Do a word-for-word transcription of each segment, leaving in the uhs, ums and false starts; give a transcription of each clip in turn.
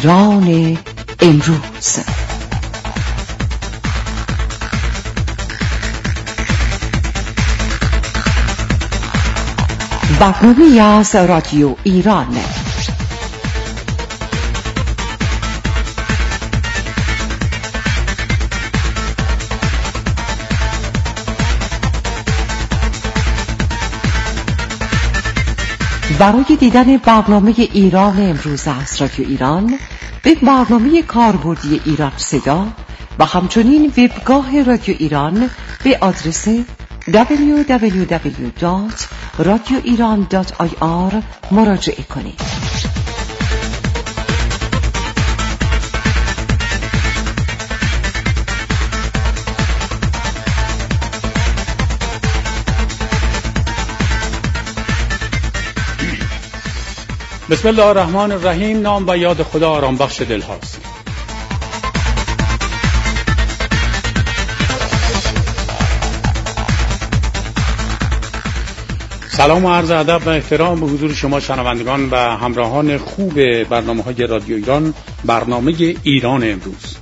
ایران امروز. برنامه‌ای از رادیو ایران. برای دیدن برنامه ایران امروز از رادیو ایران به برنامه کاربردی ایران صدا و همچنین وبگاه رادیو ایران به آدرس دبلیو دبلیو دبلیو دات رادیو ایران دات آی آر مراجعه کنید. بسم الله الرحمن الرحیم. نام و یاد خدا آرام بخش دل هاست. سلام و عرض ادب و احترام به حضور شما شنوندگان و همراهان خوب برنامه‌های رادیو ایران، برنامه ایران امروز.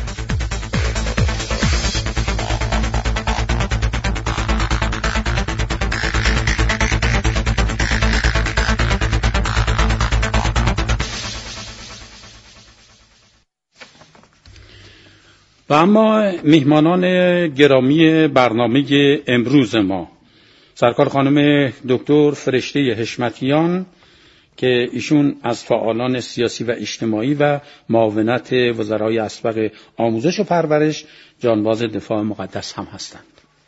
و اما میهمانان گرامی برنامه امروز ما، سرکار خانم دکتر فرشته حشمتیان که ایشون از فعالان سیاسی و اجتماعی و معاونت وزرای اسبق آموزش و پرورش جانباز دفاع مقدس هم هستند.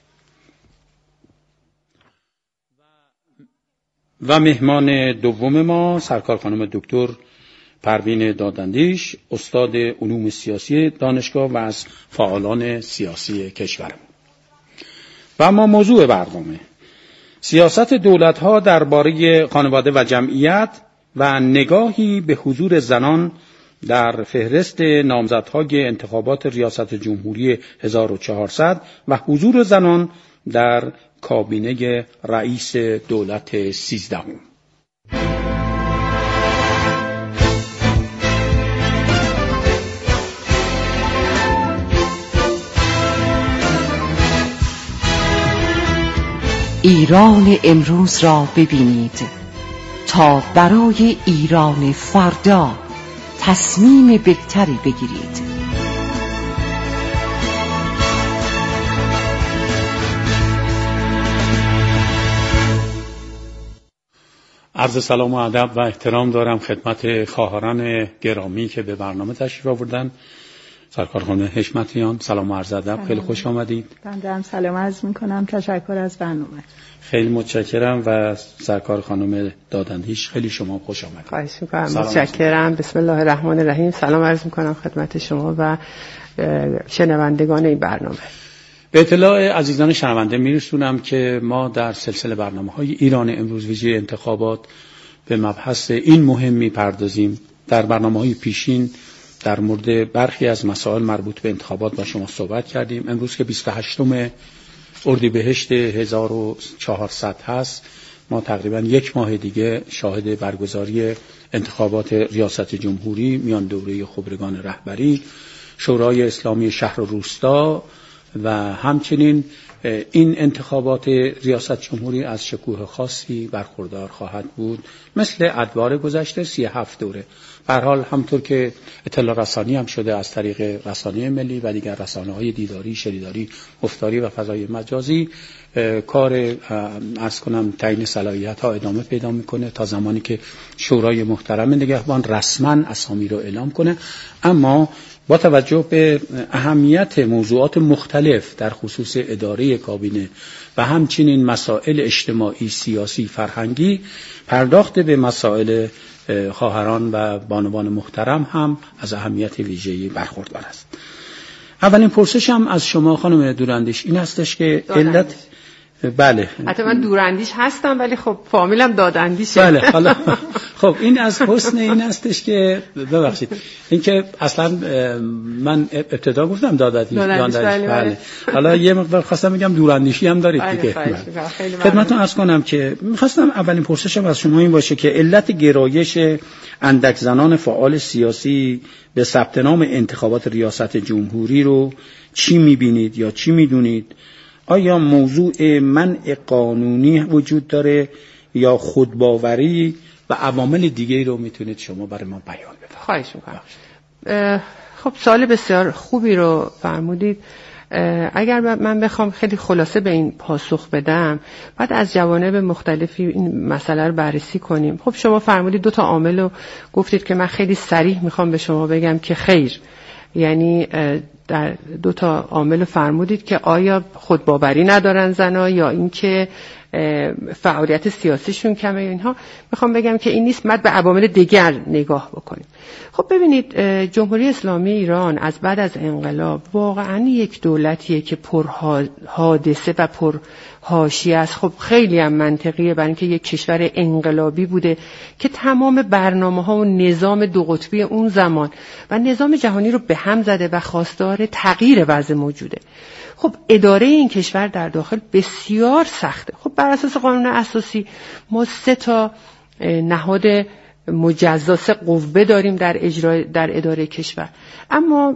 و مهمان دوم ما سرکار خانم دکتر پروین دادندیش، استاد علوم سیاسی دانشگاه و از فعالان سیاسی کشورم. و اما موضوع برنامه سیاست دولت‌ها درباره خانواده و جمعیت و نگاهی به حضور زنان در فهرست نامزدهای انتخابات ریاست جمهوری هزار و چهارصد و حضور زنان در کابینه رئیس دولت سیزدهم. ایران امروز را ببینید تا برای ایران فردا تصمیم بهتری بگیرید. عرض سلام و ادب و احترام دارم خدمت خواهران گرامی که به برنامه تشریف آوردن. سرکار خانم حشمتیان، سلام و عرض ادب، خیلی خوش آمدید. بنده هم سلام عرض میکنم، تشکر از برنامه. خیلی متشکرم. و سرکار خانم دادندیش، خیلی شما خوش آمدید. خواهش میکنم، متشکرم. بسم الله الرحمن الرحیم. سلام عرض میکنم خدمت شما و شنوندگان این برنامه. به اطلاع عزیزان شنونده میرسونم که ما در سلسله برنامه‌های ایران امروز ویژه انتخابات به مبحث این مهم میپردازیم. در برنامه‌های پیشین در مورد برخی از مسائل مربوط به انتخابات با شما صحبت کردیم. امروز که بیست و هشتم اردیبهشت هزار و چهارصد هست، ما تقریبا یک ماه دیگه شاهد برگزاری انتخابات ریاست جمهوری، میان دوره خبرگان رهبری، شورای اسلامی شهر و روستا و همچنین این انتخابات ریاست جمهوری از شکوه خاصی برخوردار خواهد بود، مثل ادوار گذشته سی و هفت دوره. به هر حال همطور که اطلاع رسانی هم شده از طریق رسانه ملی و دیگر رسانه‌های دیداری، شنیداری، گفتاری و فضای مجازی، کار عرض کنم تعیین صلاحیت‌ها ادامه پیدا میکنه تا زمانی که شورای محترم نگهبان رسما اسامی رو اعلام کنه. اما با توجه به اهمیت موضوعات مختلف در خصوص اداره کابینه و همچنین مسائل اجتماعی، سیاسی، فرهنگی، پرداخت به مسائل خواهران و بانوان محترم هم از اهمیت ویژه‌ای برخوردار است. اولین پرسشم از شما خانم دورندیش این هستش که علت بله. حتی من دوراندیش هستم ولی خب فامیلم داداندیشه. بله. حالا خب این از حسن این هستش که ببخشید این که اصلا من ابتدا گفتم داداندیش. داداندیش. بله. بله. حالا یه مقدار خواستم بگم دوراندیشی هم دارید دیگه. خدمتتون عرض کنم که می‌خواستم اولین پرسشم از شما این باشه که علت گرایش اندک زنان فعال سیاسی به ثبت نام انتخابات ریاست جمهوری رو چی می‌بینید یا چی می‌دونید؟ آیا موضوع منع قانونی وجود داره یا خودباوری و عوامل دیگه‌ای رو میتونید شما برای ما بیان بفرمایید؟ خواهش می‌کنم. خب سوال بسیار خوبی رو فرمودید. اگر من بخوام خیلی خلاصه به این پاسخ بدم، بعد از جوانب مختلفی این مسئله رو بررسی کنیم. خب شما فرمودید دو تا عامل رو گفتید که من خیلی صریح میخوام به شما بگم که خیر، یعنی در دو تا عامل فرمودید که آیا خودباوری ندارن زنا یا اینکه فعالیت سیاسیشون کمه یا اینها. میخوام بگم که این نیست، بعد به عوامل دیگر نگاه بکنیم. خب ببینید جمهوری اسلامی ایران از بعد از انقلاب واقعا یک دولتیه که پر حادثه و پر حاشیه است. خب خیلی هم منطقیه برای اینکه یک کشور انقلابی بوده که تمام برنامه‌ها و نظام دو قطبی اون زمان و نظام جهانی رو به هم زده و خواستار تغییر وضع موجوده. خب اداره این کشور در داخل بسیار سخته. خب بر اساس قانون اساسی ما سه تا نهاد مجزا، سه قوه داریم در اجرا در اداره کشور، اما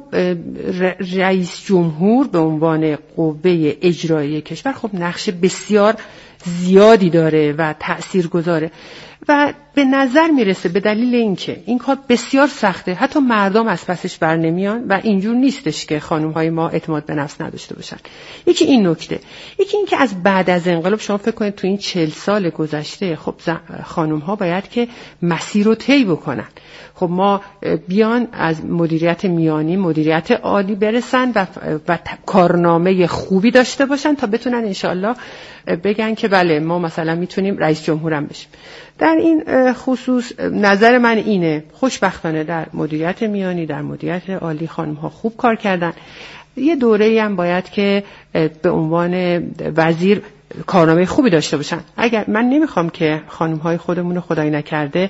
رئیس جمهور به عنوان قوه اجرایی کشور خب نقش بسیار زیادی داره و تأثیرگذاره و به نظر میرسه به دلیل اینکه این کار بسیار سخته حتی مردم از پسش بر نمیان و اینجور نیستش که خانم‌های ما اعتماد به نفس نداشته باشن. یکی این نکته، یکی این که از بعد از انقلاب شما فکر کنید تو این چهل سال گذشته خب خانم‌ها باید که مسیر رو طی بکنن. خب ما بیان از مدیریت میانی مدیریت عالی برسن و, و کارنامه خوبی داشته باشن تا بتونن انشالله بگن که بله ما مثلا میتونیم رئیس جمهورم بشیم. در این خصوص نظر من اینه، خوشبختانه در مدیریت میانی در مدیریت عالی خانم ها خوب کار کردن. یه دوره‌ای هم باید که به عنوان وزیر کارنامه خوبی داشته باشن. اگر من نمیخوام که خانم های خودمون رو خدای نکرده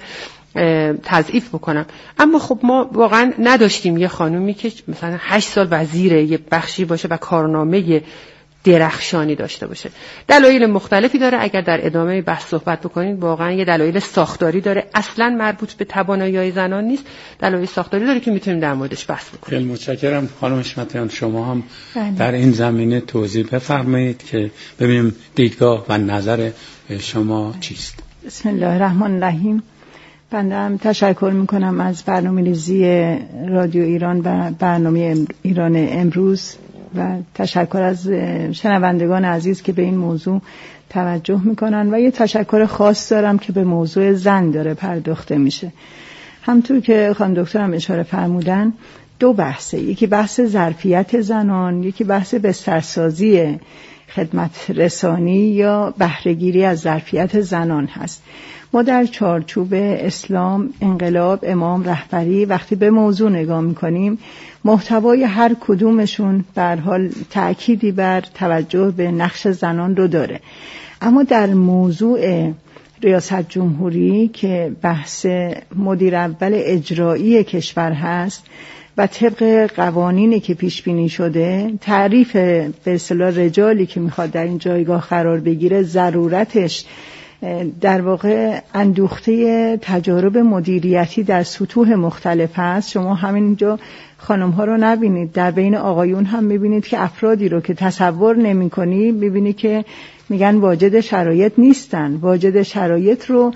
تضعیف بکنم، اما خب ما واقعا نداشتیم یه خانومی که مثلا هشت سال وزیر یه بخشی باشه و کارنامه درخشانی داشته باشه. دلایل مختلفی داره، اگر در ادامه بحث صحبت بکنید واقعا یه دلایل ساختاری داره، اصلا مربوط به توانایی زنان نیست، دلایل ساختاری داره که میتونیم در موردش بحث بکنیم. خیلی متشکرم خانم حشمتیان، شما هم در این زمینه توضیح بفرمایید که ببینیم دیدگاه و نظر شما چیست. بسم الله الرحمن الرحیم. بنده هم تشکر میکنم از برنامه‌ریزی رادیو ایران و برنامه ایران امروز و تشکر از شنوندگان عزیز که به این موضوع توجه میکنن و یه تشکر خاص دارم که به موضوع زن داره پرداخته میشه. همطور که خانم دکترم اشاره فرمودن دو بحثه، یکی بحث ظرفیت زنان، یکی بحث بسترسازی خدمت رسانی یا بهره‌گیری از ظرفیت زنان هست. ما در چارچوب اسلام، انقلاب، امام، رهبری وقتی به موضوع نگاه میکنیم محتوای هر کدومشون به هر حال تأکیدی بر توجه به نقش زنان رو داره. اما در موضوع ریاست جمهوری که بحث مدیر اول اجرایی کشور هست و طبق قوانینی که پیش بینی شده تعریف به اصطلاح رجالی که میخواد در این جایگاه قرار بگیره ضرورتش در واقع اندوخته تجارب مدیریتی در سطوح مختلف هست. شما همینجا خانم ها رو نبینید، در بین آقایون هم میبینید که افرادی رو که تصور نمی کنی میبینید که میگن واجد شرایط نیستن. واجد شرایط رو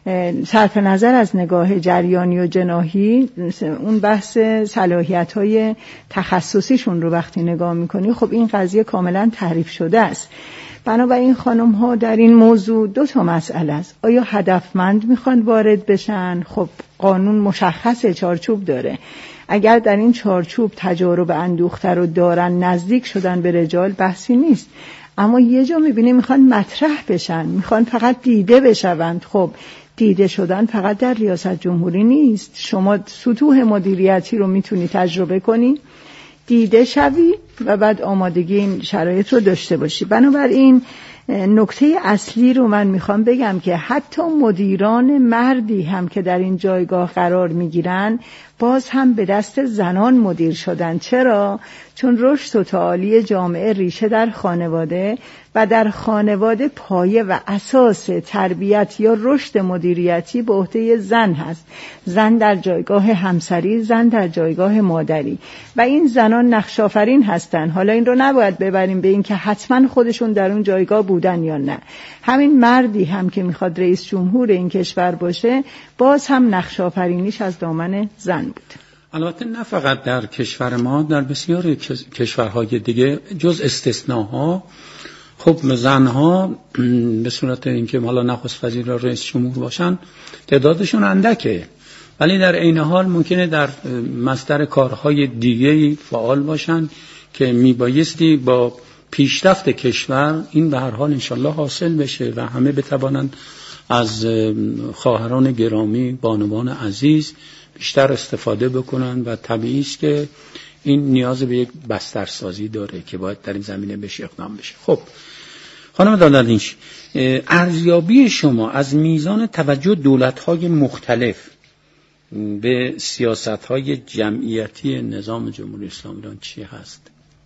صرف نظر از نگاه جریانی و جناحی، اون بحث صلاحیت های تخصصیشون رو وقتی نگاه میکنی خب این قضیه کاملا تعریف شده است. بنابراین خانم ها در این موضوع دو تا مسئله است. آیا هدفمند میخوان وارد بشن؟ خب قانون مشخص چارچوب داره. اگر در این چارچوب تجارب اندوخته رو دارن نزدیک شدن به رجال بحثی نیست. اما یه جا میبینی میخوان مطرح بشن، میخوان فقط دیده بشوند. خب دیده شدن فقط در ریاست جمهوری نیست. شما سطوح مدیریتی رو میتونی تجربه کنی، دیده شوی و بعد آمادگی این شرایط رو داشته باشی. بنابراین نکته اصلی رو من میخوام بگم که حتی مدیران مردی هم که در این جایگاه قرار میگیرن باز هم به دست زنان مدیر شدن. چرا؟ چون رشد و تعالی جامعه ریشه در خانواده و در خانواده پایه و اساس تربیت یا رشد مدیریتی به عهده زن هست. زن در جایگاه همسری، زن در جایگاه مادری و این زنان نقش‌آفرین هستن. حالا این رو نباید ببریم به این که حتما خودشون در اون جایگاه بودن یا نه. همین مردی هم که میخواد رئیس جمهور این کشور باشه باز هم نقش‌آفرینیش از دامن زن بود. البته نه فقط در کشور ما، در بسیاری کشورهای دیگه جز استثناها خب زنها به صورت اینکه حالا نخست وزیر یا رئیس جمهور باشن تعدادشون اندکه، ولی در عین حال ممکنه در مصدر کارهای دیگه فعال باشن که میبایستی با پیشرفت کشور این به هر حال انشالله حاصل بشه و همه بتوانند از خواهران گرامی، بانوان عزیز بیشتر استفاده بکنن و طبیعی است که این نیاز به یک بسترسازی داره که باید در این زمینه بهش اقدام بشه. خب خانم دالالینش، ارزیابی شما از میزان توجه دولت‌های مختلف به سیاست‌های جمعیتی نظام جمهوری اسلامی ایران چی هست؟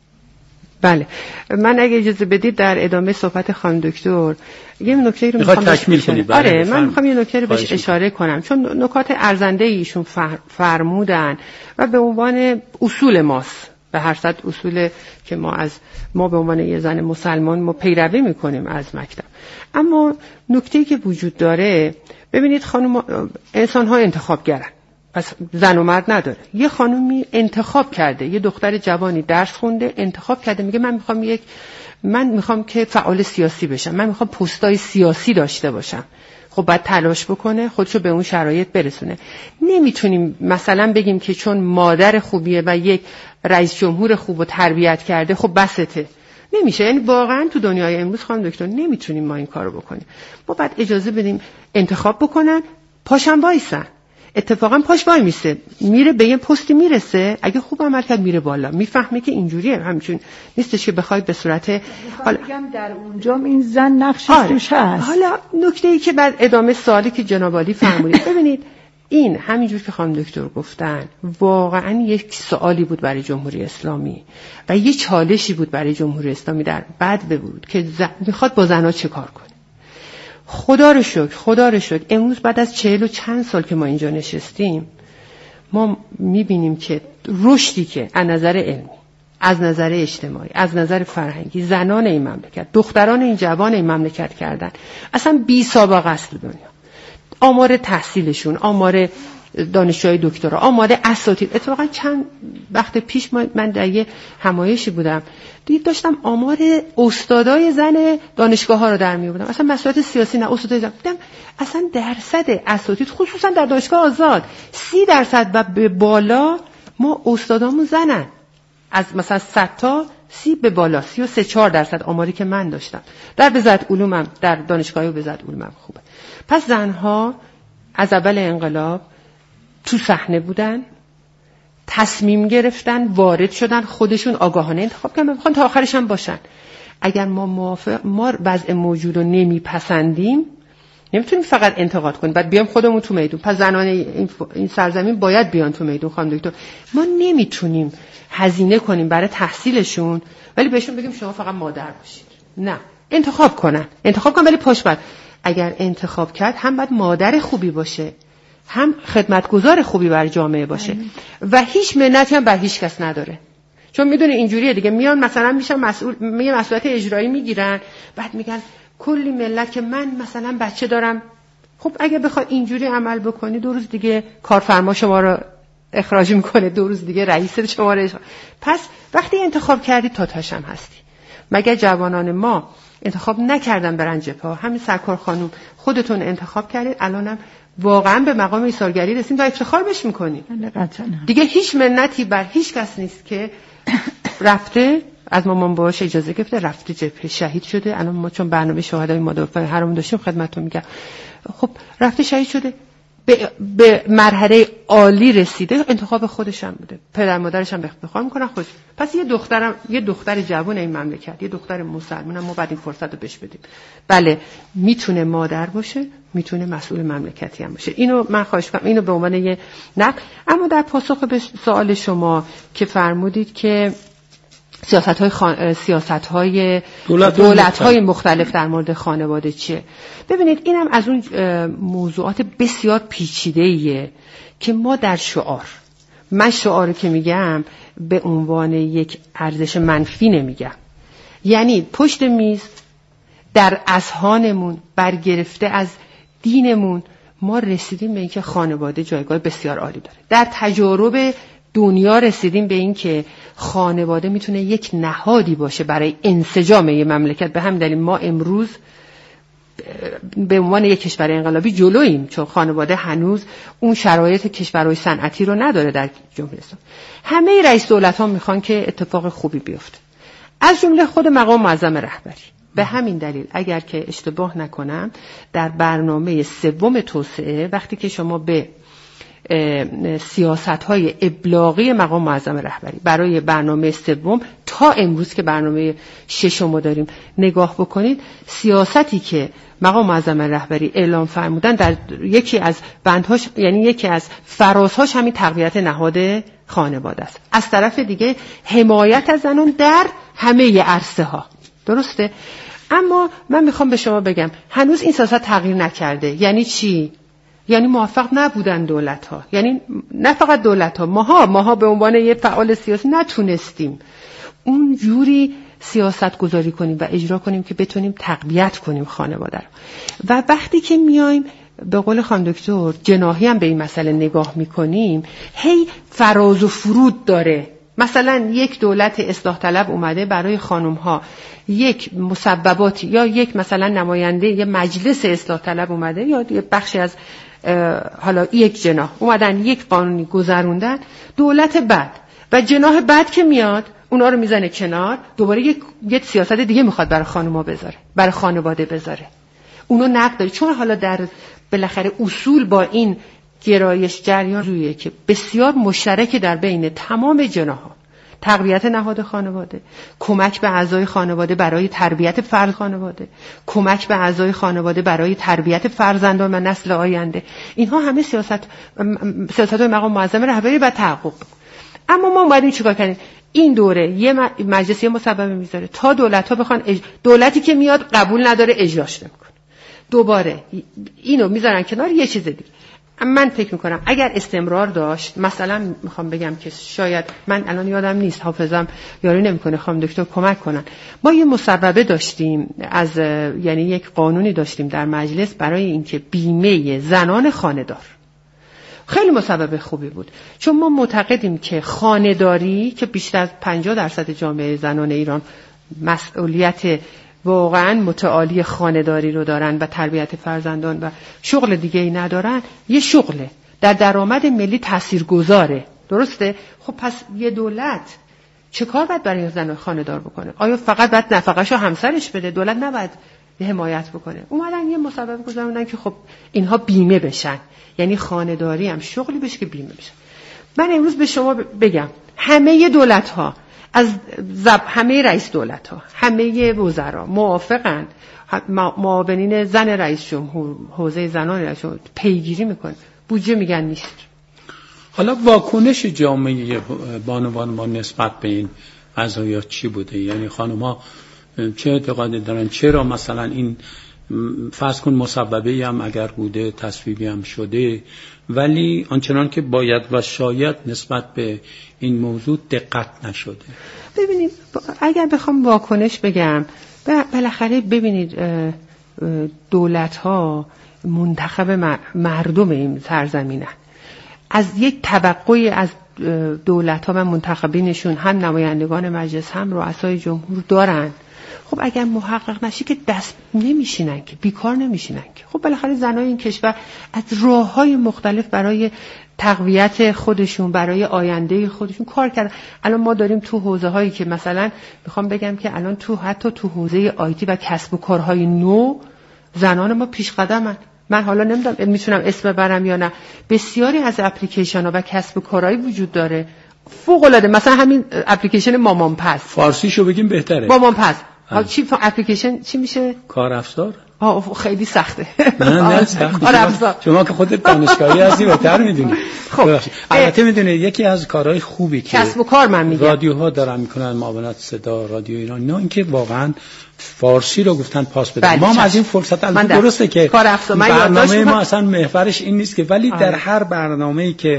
بله، من اگه اجازه بدید در ادامه صحبت خانم دکتر یه نکته رو میخوام تکمیل کنید. آره من میخوام یه نکته رو بهش اشاره کنم چون نکات ارزنده ایشون فرمودن و به عنوان اصول ماست، به هر صد اصول که ما از ما به عنوان یه زن مسلمان ما پیروی میکنیم از مکتب. اما نکته‌ای که وجود داره، ببینید خانم انسان ها انتخابگرن، پس زن و مرد نداره. یه خانومی انتخاب کرده، یه دختر جوانی درس خونده انتخاب کرده، میگه من میخوام یک من میخوام که فعال سیاسی بشم، من میخوام پستای سیاسی داشته باشم. خب باید تلاش بکنه، خودشو به اون شرایط برسونه. نمیتونیم مثلا بگیم که چون مادر خوبیه و یک رئیس جمهور خوب و تربیت کرده خب بسته. نمیشه. یعنی واقعا تو دنیای امروز خانم دکتر نمیتونیم ما این کارو بکنیم. ما باید اجازه بدیم انتخاب بکنن، پاشم وایسن. اتفاقا پاش وای میسه، میره به یه پستی میرسه، اگه خوب عمل کرد میره بالا، میفهمه که اینجوریه، همچون نیستش که بخوای به صورت حالا بگم در اونجا این زن نقشش آره. توش هست. حالا نکته ای که بعد ادامه سوالی که جناب عالی فرمودید، ببینید این همینجور که خانم دکتر گفتن واقعا یک سوالی بود برای جمهوری اسلامی و یه چالشی بود برای جمهوری اسلامی در بعد بود که زن... میخواد با زنها چه کار کنه. خدا رو شکر خدا رو شکر امروز بعد از چهل و چند سال که ما اینجا نشستیم ما میبینیم که رشدی که از نظر علمی، از نظر اجتماعی، از نظر فرهنگی زنان این مملکت، دختران این جوان این مملکت کردن اصلا بی سابقه است تو دنیا. آمار تحصیلشون، آمار دانشجوی دکترا، آمار اساتید. اتفاقا چند وقت پیش من در یه همایشی بودم، دید داشتم آمار استادای زن دانشگاه ها رو در می آوردم. اصلا مسائل سیاسی نه، استادای زن. دیدم اصلا درصد اساتید خصوصا در دانشگاه آزاد سی درصد و به بالا ما استادامون زنن. از مثلا صد تا سی به بالا، سی و سه چهار درصد آماری که من داشتم. در وزارت علومم، در دانشگاه وزارت علومم خوبه. پس زنها از اول انقلاب تو صحنه بودن، تصمیم گرفتن، وارد شدن، خودشون آگاهانه انتخاب کردن، میخوان تا آخرش هم باشن. اگر ما موافق ما وضع موجود رو نمیپسندیم نمیتونیم فقط انتقاد کنیم بعد بیام خودمون تو میدون. پس زنان این سرزمین باید بیان تو میدون. خانم دکتر ما نمیتونیم هزینه کنیم برای تحصیلشون ولی بهشون بگیم شما فقط مادر باشید. نه، انتخاب کنن انتخاب کنن ولی پاش بعد اگر انتخاب کرد هم باید مادر خوبی باشه، هم خدمتگزار خوبی برای جامعه باشه آمین. و هیچ منتی هم بر هیچ کس نداره. چون میدونه اینجوریه دیگه، میان مثلا میشن مسئول، میان مسئولیت اجرایی میگیرن، بعد میگن کلی ملت که من مثلا بچه دارم. خب اگه بخوای اینجوری عمل بکنی دو روز دیگه کارفرما شما رو اخراج میکنه، دو روز دیگه رئیس شما رو اخراج. پس وقتی انتخاب کردی تا تاشم هستی. مگر جوانان ما انتخاب نکردن برن جبهه؟ همین سرکار خانم خودتون انتخاب کردید، الانم واقعا به مقام ایثارگری رسیدین و افتخار بهش میکنید. دیگه هیچ منتی بر هیچ کس نیست که رفته از مامان باش اجازه گرفته رفته جبهه شهید شده. الان ما چون برنامه شهدای مادافع حرم داشتیم خدمتتون میگم، خب رفته شهید شده، به, به مرحله عالی رسیده، انتخاب خودش هم بوده، پدر مادرش هم بخواه میکنن خودش. پس یه دخترم، یه دختر جوان این مملکت، یه دختر مسلمان، ما بعد این فرصت رو بهش بدیم. بله میتونه مادر باشه، میتونه مسئول مملکتی هم باشه. اینو من خواهش کنم، اینو به عنوان یه نقد. اما در پاسخ به سوال شما که فرمودید که سیاست‌های خان... سیاست‌های دولت‌های مختلف در مورد خانواده چیه؟ ببینید اینم از اون موضوعات بسیار پیچیده‌ایه که ما در شعار، من شعاری که میگم به عنوان یک ارزش منفی نمیگم، یعنی پشت میز در اذهانمون برگرفته از دینمون ما رسیدیم به اینکه خانواده جایگاه بسیار عالی داره. در تجارب دنیا رسیدیم به این که خانواده میتونه یک نهادی باشه برای انسجام یک مملکت. به همین دلیل ما امروز به عنوان یک کشور انقلابی جلوییم، چون خانواده هنوز اون شرایط کشورهای صنعتی رو نداره در جمهوری اسلامی. همه رئیس دولت ها میخوان که اتفاق خوبی بیفته، از جمله خود مقام معظم رهبری. به همین دلیل اگر که اشتباه نکنم در برنامه سوم توسعه، وقتی که شما به سیاست‌های ابلاغی مقام معظم رهبری برای برنامه سوم تا امروز که برنامه ششم رو داریم نگاه بکنید، سیاستی که مقام معظم رهبری اعلام فرمودن در یکی از بندهاش، یعنی یکی از فرازهاش همین تقویت نهاد خانواده است. از طرف دیگه حمایت از زنان در همه عرصه ها. درسته؟ اما من میخوام به شما بگم هنوز این سیاست تغییر نکرده. یعنی چی؟ یعنی موفق نبودن دولت ها، یعنی نه فقط دولت ها، ماها ماها به عنوان یه فعال سیاسی نتونستیم اون جوری سیاست گذاری کنیم و اجرا کنیم که بتونیم تقویت کنیم خانواده رو. و وقتی که میایم به قول خانم دکتر جناحی هم به این مسئله نگاه میکنیم، هی فراز و فرود داره. مثلا یک دولت اصلاح طلب اومده برای خانم ها یک مسبباتی، یا یک مثلا نماینده یه مجلس اصلاح طلب اومده، یا یه بخشی از حالا یک جناح اومدن یک قانونی گذروندن، دولت بعد و جناح بعد که میاد اونا رو میزنه کنار، دوباره یک یک سیاست دیگه میخواد برای خانم‌ها بذاره، برای خانواده بذاره، اونو نقد داره. چون حالا در بالاخره اصول با این گرایش جریان رویه که بسیار مشترک در بین تمام جناح‌ها، تقویت نهاد خانواده، کمک به اعضای خانواده برای تربیت فرد خانواده، کمک به اعضای خانواده برای تربیت فرزندان و نسل آینده. اینها همه سیاست سیاست‌های مقام معظم رهبری و تحقق. اما ما اومدیم چیکار کردیم؟ این دوره یه مجلس یه مصوبه میذاره تا دولت‌ها بخوان اج... دولتی که میاد قبول نداره اجراش نمی‌کنه، دوباره اینو میذارن کنار یه چیز دیگه. من فکر میکنم اگر استمرار داشت، مثلا میخوام بگم که شاید من الان یادم نیست، حافظم یاری نمیکنه، خانم دکتر کمک کنن، ما یه مصوبه داشتیم از یعنی یک قانونی داشتیم در مجلس برای اینکه بیمه زنان خانه‌دار. خیلی مصوبه خوبی بود، چون ما معتقدیم که خانه‌داری که بیشتر از پنجاه درصد جامعه زنان ایران مسئولیت واقعا متعالی خانه‌داری رو دارن و تربیت فرزندان و شغل دیگه ای ندارن، یه شغله در درآمد ملی تاثیرگذاره. درسته؟ خب پس یه دولت چه کار باید برای زن خانه‌دار بکنه؟ آیا فقط باید نفقه‌شو همسرش بده؟ دولت نباید حمایت بکنه؟ اومدن یه مصوبه گذاشتن که خب اینها بیمه بشن، یعنی خانه‌داری هم شغلی بشه که بیمه بشه. من امروز به شما بگم همه دولت‌ها از زب... همه رئیس دولت ها، همه وزرا موافقن، معاونین زن رئیس جمهور، حوزه زنان رئیس جمهور پیگیری میکنه، بودجه میگن نیست. حالا واکنش جامعه بانوان ما نسبت به این قضایا چی بوده؟ یعنی خانم‌ها چه اعتقادی دارن؟ چرا مثلا این فرض کن مصوبه هم اگر بوده، تصویبی هم شده، ولی آنچنان که باید و شاید نسبت به این موضوع دقت نشده؟ ببینید اگر بخوام واکنش بگم، بالاخره ببینید دولت ها منتخب مردم این سرزمینن، از یک توقعی از دولت ها و منتخبینشون هم نمایندگان مجلس هم رؤسای جمهور دارن. خب اگر محقق نشی که دست نمیشینن، که بیکار نمیشینن، که خب بالاخره زنای این کشور از راه‌های مختلف برای تقویت خودشون، برای آینده خودشون کار کردن. الان ما داریم تو حوزه هایی که مثلا میخوام بگم که الان تو حتی تو حوزه آیتی و کسب و کارهای نو زنان ما پیش قدمن. من حالا نمیدونم میتونم اسم ببرم یا نه، بسیاری از اپلیکیشن ها و کسب و کارهایی وجود داره فوق العاده. مثلا همین اپلیکیشن مامان پس، فارسیشو بگیم بهتره، مامان پس. ها چی اپلیکیشن چی میشه؟ کار افزار. آه خیلی سخته. نه نه سخته. شما, شما که خودت دانشگاهی هستی بهتر میدونی. خب البته میدونید یکی از کارهای خوبی که کسب و کار من میگم رادیوها دارن میکنن، معاونت صدا، رادیو ایران، نه اینکه واقعا فارسی رو گفتن پاس بدن. ما هم از این فرصت البته درسته که کار افزار من برنامه ما اصلا محورش این نیست که، ولی آه. در هر برنامه‌ای که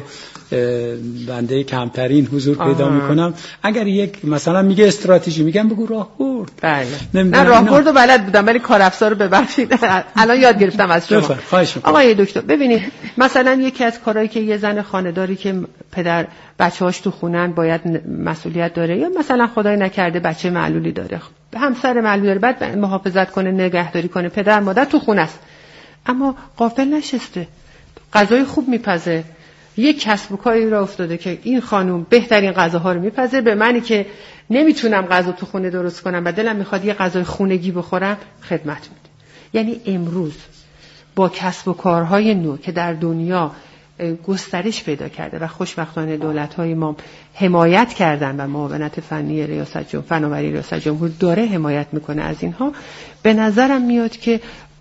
بنده کمترین حضور پیدا آه. میکنم، اگر یک مثلا میگه استراتژی، میگم بگو راهبرد. بله نه راهبرد رو بلد بودم ولی کار افزار رو ببخشید الان یاد گرفتم از شما. آقای دکتر ببینید مثلا یکی از کارهایی که یه زن خانه‌داری که پدر بچه‌هاش تو خونن باید مسئولیت داره، یا مثلا خدای نکرده بچه معلولی داره، همسر معلولی داره، بعد محافظت کنه، نگهداری کنه، پدر مادر تو خونه است اما غافل نشسته، غذای خوب میپزه، یک کسب و کاری را افتاده که این خانم بهترین غذاها رو میپزه، به منی که نمیتونم غذا تو خونه درست کنم و دلم میخواد یه غذای خونگی بخورم خدمت میده. یعنی امروز با کسب و کارهای نو که در دنیا گسترش پیدا کرده و خوشبختانه دولت‌های ما حمایت کردن و معاونت فنی ریاست جمهوری، فناوری ریاست جمهوری داره حمایت میکنه از اینها، به نظرم میاد که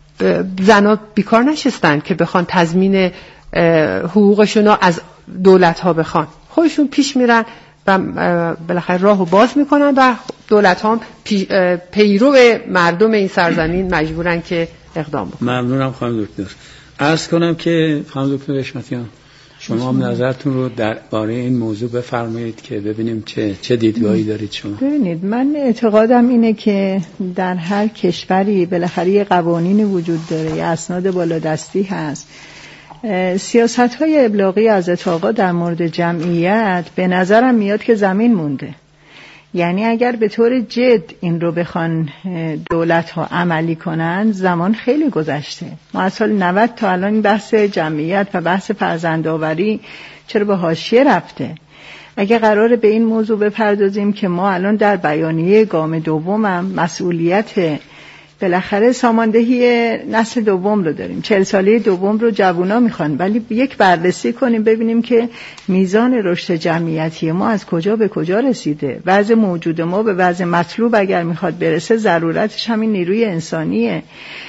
زن‌ها بیکار نشستن که بخوان تضمین حقوقشون رو از دولت‌ها بخوان، خودشون پیش میرن و بالاخره راهو باز میکنن و دولت‌ها پی پیرو مردم این سرزمین مجبورن که اقدام بکنن. ممنونم خانم دکتر. عرض کنم که خانم دکتر حشمتیان شما هم نظرتون رو درباره این موضوع بفرمایید که ببینیم چه چه دیدگاهی دارید شما. ببینید من اعتقادم اینه که در هر کشوری بالاخره یه قوانین وجود داره، یه اسناد بالادستی هست. سیاست‌های ابلاغی از آقا در مورد جمعیت به نظرم میاد که زمین مونده. یعنی اگر به طور جد این رو بخوان دولت‌ها عملی کنن زمان خیلی گذشته. ما از سال نود تا الان این بحث جمعیت و بحث فرزندآوری چرا به حاشیه رفته؟ اگه قراره به این موضوع بپردازیم که ما الان در بیانیه گام دومم مسئولیت بالاخره ساماندهی نسل دوم رو داریم، چهل ساله دوم رو جوونا میخوان، ولی یک بررسی کنیم ببینیم که میزان رشد جمعیتی ما از کجا به کجا رسیده. وضع موجود ما به وضع مطلوب اگر میخواد برسه ضرورتش همین نیروی انسانیه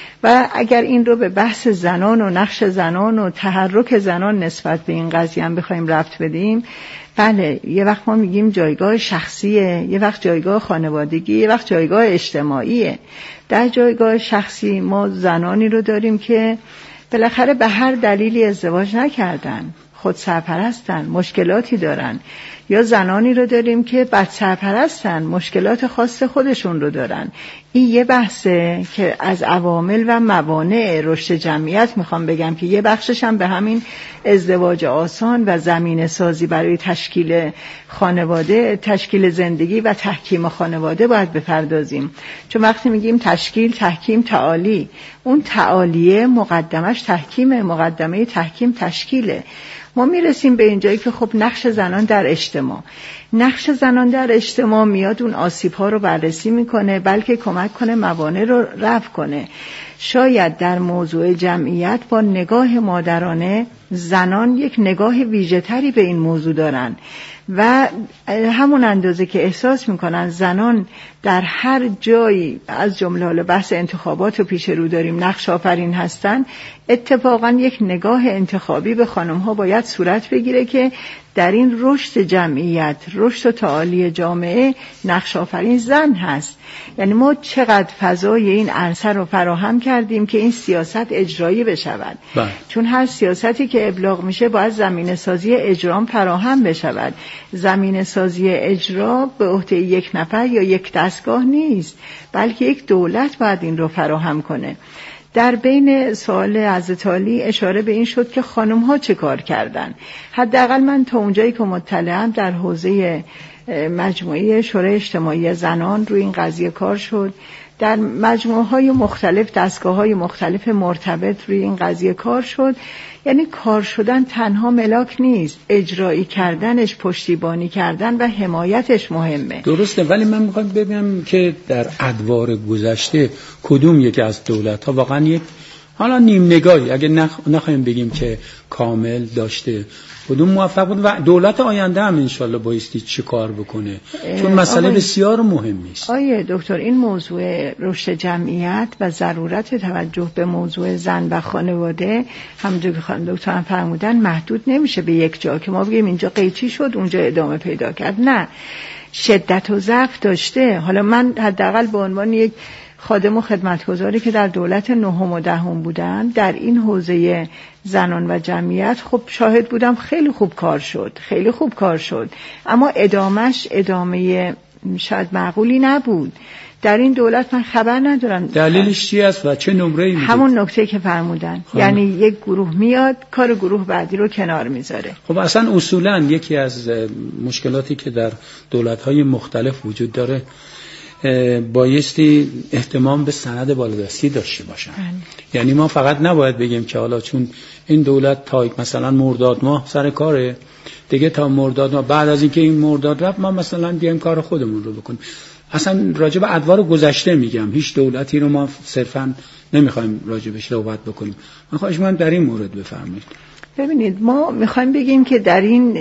و اگر این رو به بحث زنان و نقش زنان و تحرک زنان نسبت به این قضیه هم بخوایم ربط بدیم، بله یه وقت ما میگیم جایگاه شخصیه، یه وقت جایگاه خانوادگی، یه وقت جایگاه اجتماعیه. در جایگاه شخصی ما زنانی رو داریم که بالاخره به هر دلیلی ازدواج نکردن، خود سرپرستن، مشکلاتی دارن، یا زنانی رو داریم که بد سرپرستن، مشکلات خاص خودشون رو دارن. این یه بحثه که از عوامل و موانع رشد جمعیت میخوام بگم که یه بخشش هم به همین ازدواج آسان و زمینه سازی برای تشکیل خانواده، تشکیل زندگی و تحکیم خانواده باید بپردازیم. چون وقتی میگیم تشکیل، تحکیم، تعالی، اون تعالیه مقدمش تحکیمه، مقدمه تحکیم تشکیله. ما میرسیم به اینجایی که خب نقش زنان در اجتماع، نقش زنان در اجتماع میاد اون آسیب‌ها رو بررسی میکنه، بلکه کمک کنه موانع رو رفع کنه. شاید در موضوع جمعیت با نگاه مادرانه زنان یک نگاه ویژه‌تری به این موضوع دارن و همون اندازه که احساس میکنن زنان در هر جایی از جمله حالا بحث انتخابات رو پیش رو داریم نقش آفرین هستن، اتفاقا یک نگاه انتخابی به خانم ها باید صورت بگیره که در این رشد جمعیت، رشد و تعالی جامعه نقش آفرین زن هست. یعنی ما چقدر فضای این عرصه رو فراهم کردیم که این سیاست اجرایی بشود. بله. چون هر سیاستی که ابلاغ میشه باید زمینه سازی اجرام فراهم بشود. زمینه سازی اجرا به عهده یک نفر یا یک دستگاه نیست، بلکه یک دولت باید این رو فراهم کنه. در بین سوال حضرت علی اشاره به این شد که خانم ها چه کار کردن. حداقل من تا اونجایی که مطلعم در حوزه مجموعه شورای اجتماعی زنان روی این قضیه کار شد، در مجموعه های مختلف، دستگاه های مختلف مرتبط روی این قضیه کار شد. یعنی کار شدن تنها ملاک نیست، اجرایی کردنش، پشتیبانی کردن و حمایتش مهمه. درسته، ولی من میخوام ببینم که در ادوار گذشته کدوم یکی از دولت‌ها واقعا یک حالا نیم نگاهی اگه نخ... نخواهیم بگیم که کامل داشته، کدوم موفق بود و دولت آینده هم انشالله بایستی چی کار بکنه، چون مسئله بسیار مهمی است. آیه دکتر، این موضوع رشد جمعیت و ضرورت توجه به موضوع زن و خانواده همونجور که خانم دکتر هم فرمودن محدود نمیشه به یک جا که ما بگیم اینجا قیچی شد اونجا ادامه پیدا کرد. نه، شدت و ضعف داشته. حالا من حداقل به عنوان یک خادم و خدمتگزاری که در دولت نهم و دهم بودم در این حوزه زنان و جمعیت خب شاهد بودم خیلی خوب کار شد، خیلی خوب کار شد، اما ادامش ادامه شاید معقولی نبود. در این دولت من خبر ندارم دلیلش چی است و چه نمره‌ای میدید؟ همون نکته که فرمودن، یعنی یک گروه میاد کار گروه بعدی رو کنار میذاره. خب اصلا اصولا یکی از مشکلاتی که در دولت‌های مختلف وجود داره بایستی اهتمام به سند بالادستی داشته باشن. یعنی ما فقط نباید بگیم که حالا چون این دولت تا مثلا مرداد ماه سر کاره دیگه، تا مرداد ماه بعد از اینکه این مرداد رفت ما مثلا بیایم کار خودمون رو بکنیم. اصلا راجع به ادوار گذشته میگم، هیچ دولتی رو ما صرفا نمیخوایم راجع بهش صحبت بکنیم. من خواهش می‌کنم در این مورد بفرمایید. ببینید، ما میخوایم بگیم که در این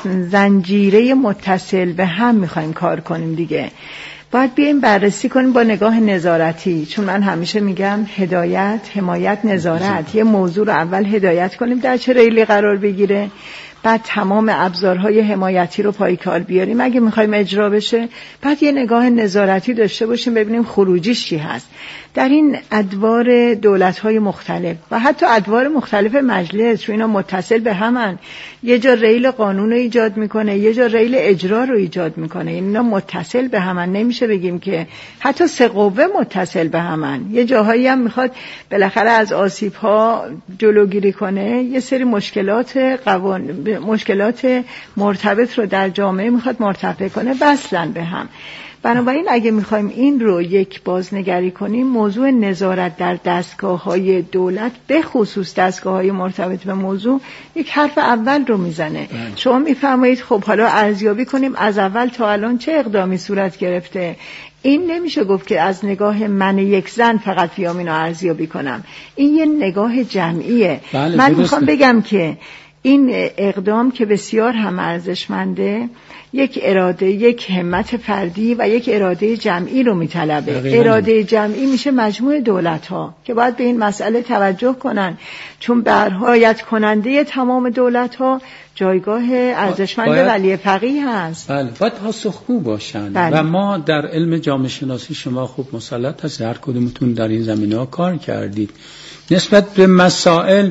زنجیره متصل به هم میخوایم کار کنیم دیگه. باید بیایم بررسی کنیم با نگاه نظارتی، چون من همیشه میگم هدایت، حمایت، نظارت. یه موضوع رو اول هدایت کنیم در چه ریلی قرار بگیره، بعد تمام ابزارهای حمایتی رو پای کار بیاریم اگه میخوایم اجرا بشه، بعد یه نگاه نظارتی داشته باشیم ببینیم خروجیش چی هست. در این ادوار دولت‌های مختلف و حتی ادوار مختلف مجلس، چون اینا متصل به همن، یه جا ریل قانون رو ایجاد میکنه، یه جا ریل اجرا رو ایجاد میکنه، اینا متصل به همن. نمیشه بگیم که حتی سه قوه متصل به همن. یه جاهایی هم میخواد بالاخره از آسیب‌ها جلوگیری کنه، یه سری مشکلات قوان مشکلات مرتبط رو در جامعه میخواد مرتفع کنه، وصلن به هم. بنابراین اگه میخوایم این رو یک بازنگری کنیم، موضوع نظارت در دستگاه‌های دولت به خصوص دستگاه‌های مرتبط به موضوع یک حرف اول رو میزنه. شما میفرمایید خب حالا ارزیابی کنیم از اول تا الان چه اقدامی صورت گرفته. این نمیشه گفت که از نگاه من یک زن فقط بیام اینو ارزیابی کنم، این یه نگاه جمعیه. بله، من میخوام بگم که این اقدام که بسیار هم ارزشمنده، یک اراده، یک همت فردی و یک اراده جمعی رو میطلبه. اراده جمعی میشه مجموع دولت‌ها که باید به این مسئله توجه کنن، چون برایت کننده تمام دولت‌ها جایگاه ارزشمند ولی فقیه هست. بله، باید پاسخگو باشن. بله. و ما در علم جامعه شناسی شما خوب مسلط هست، هر کدومتون در این زمینه‌ها کار کردید. نسبت به مسائل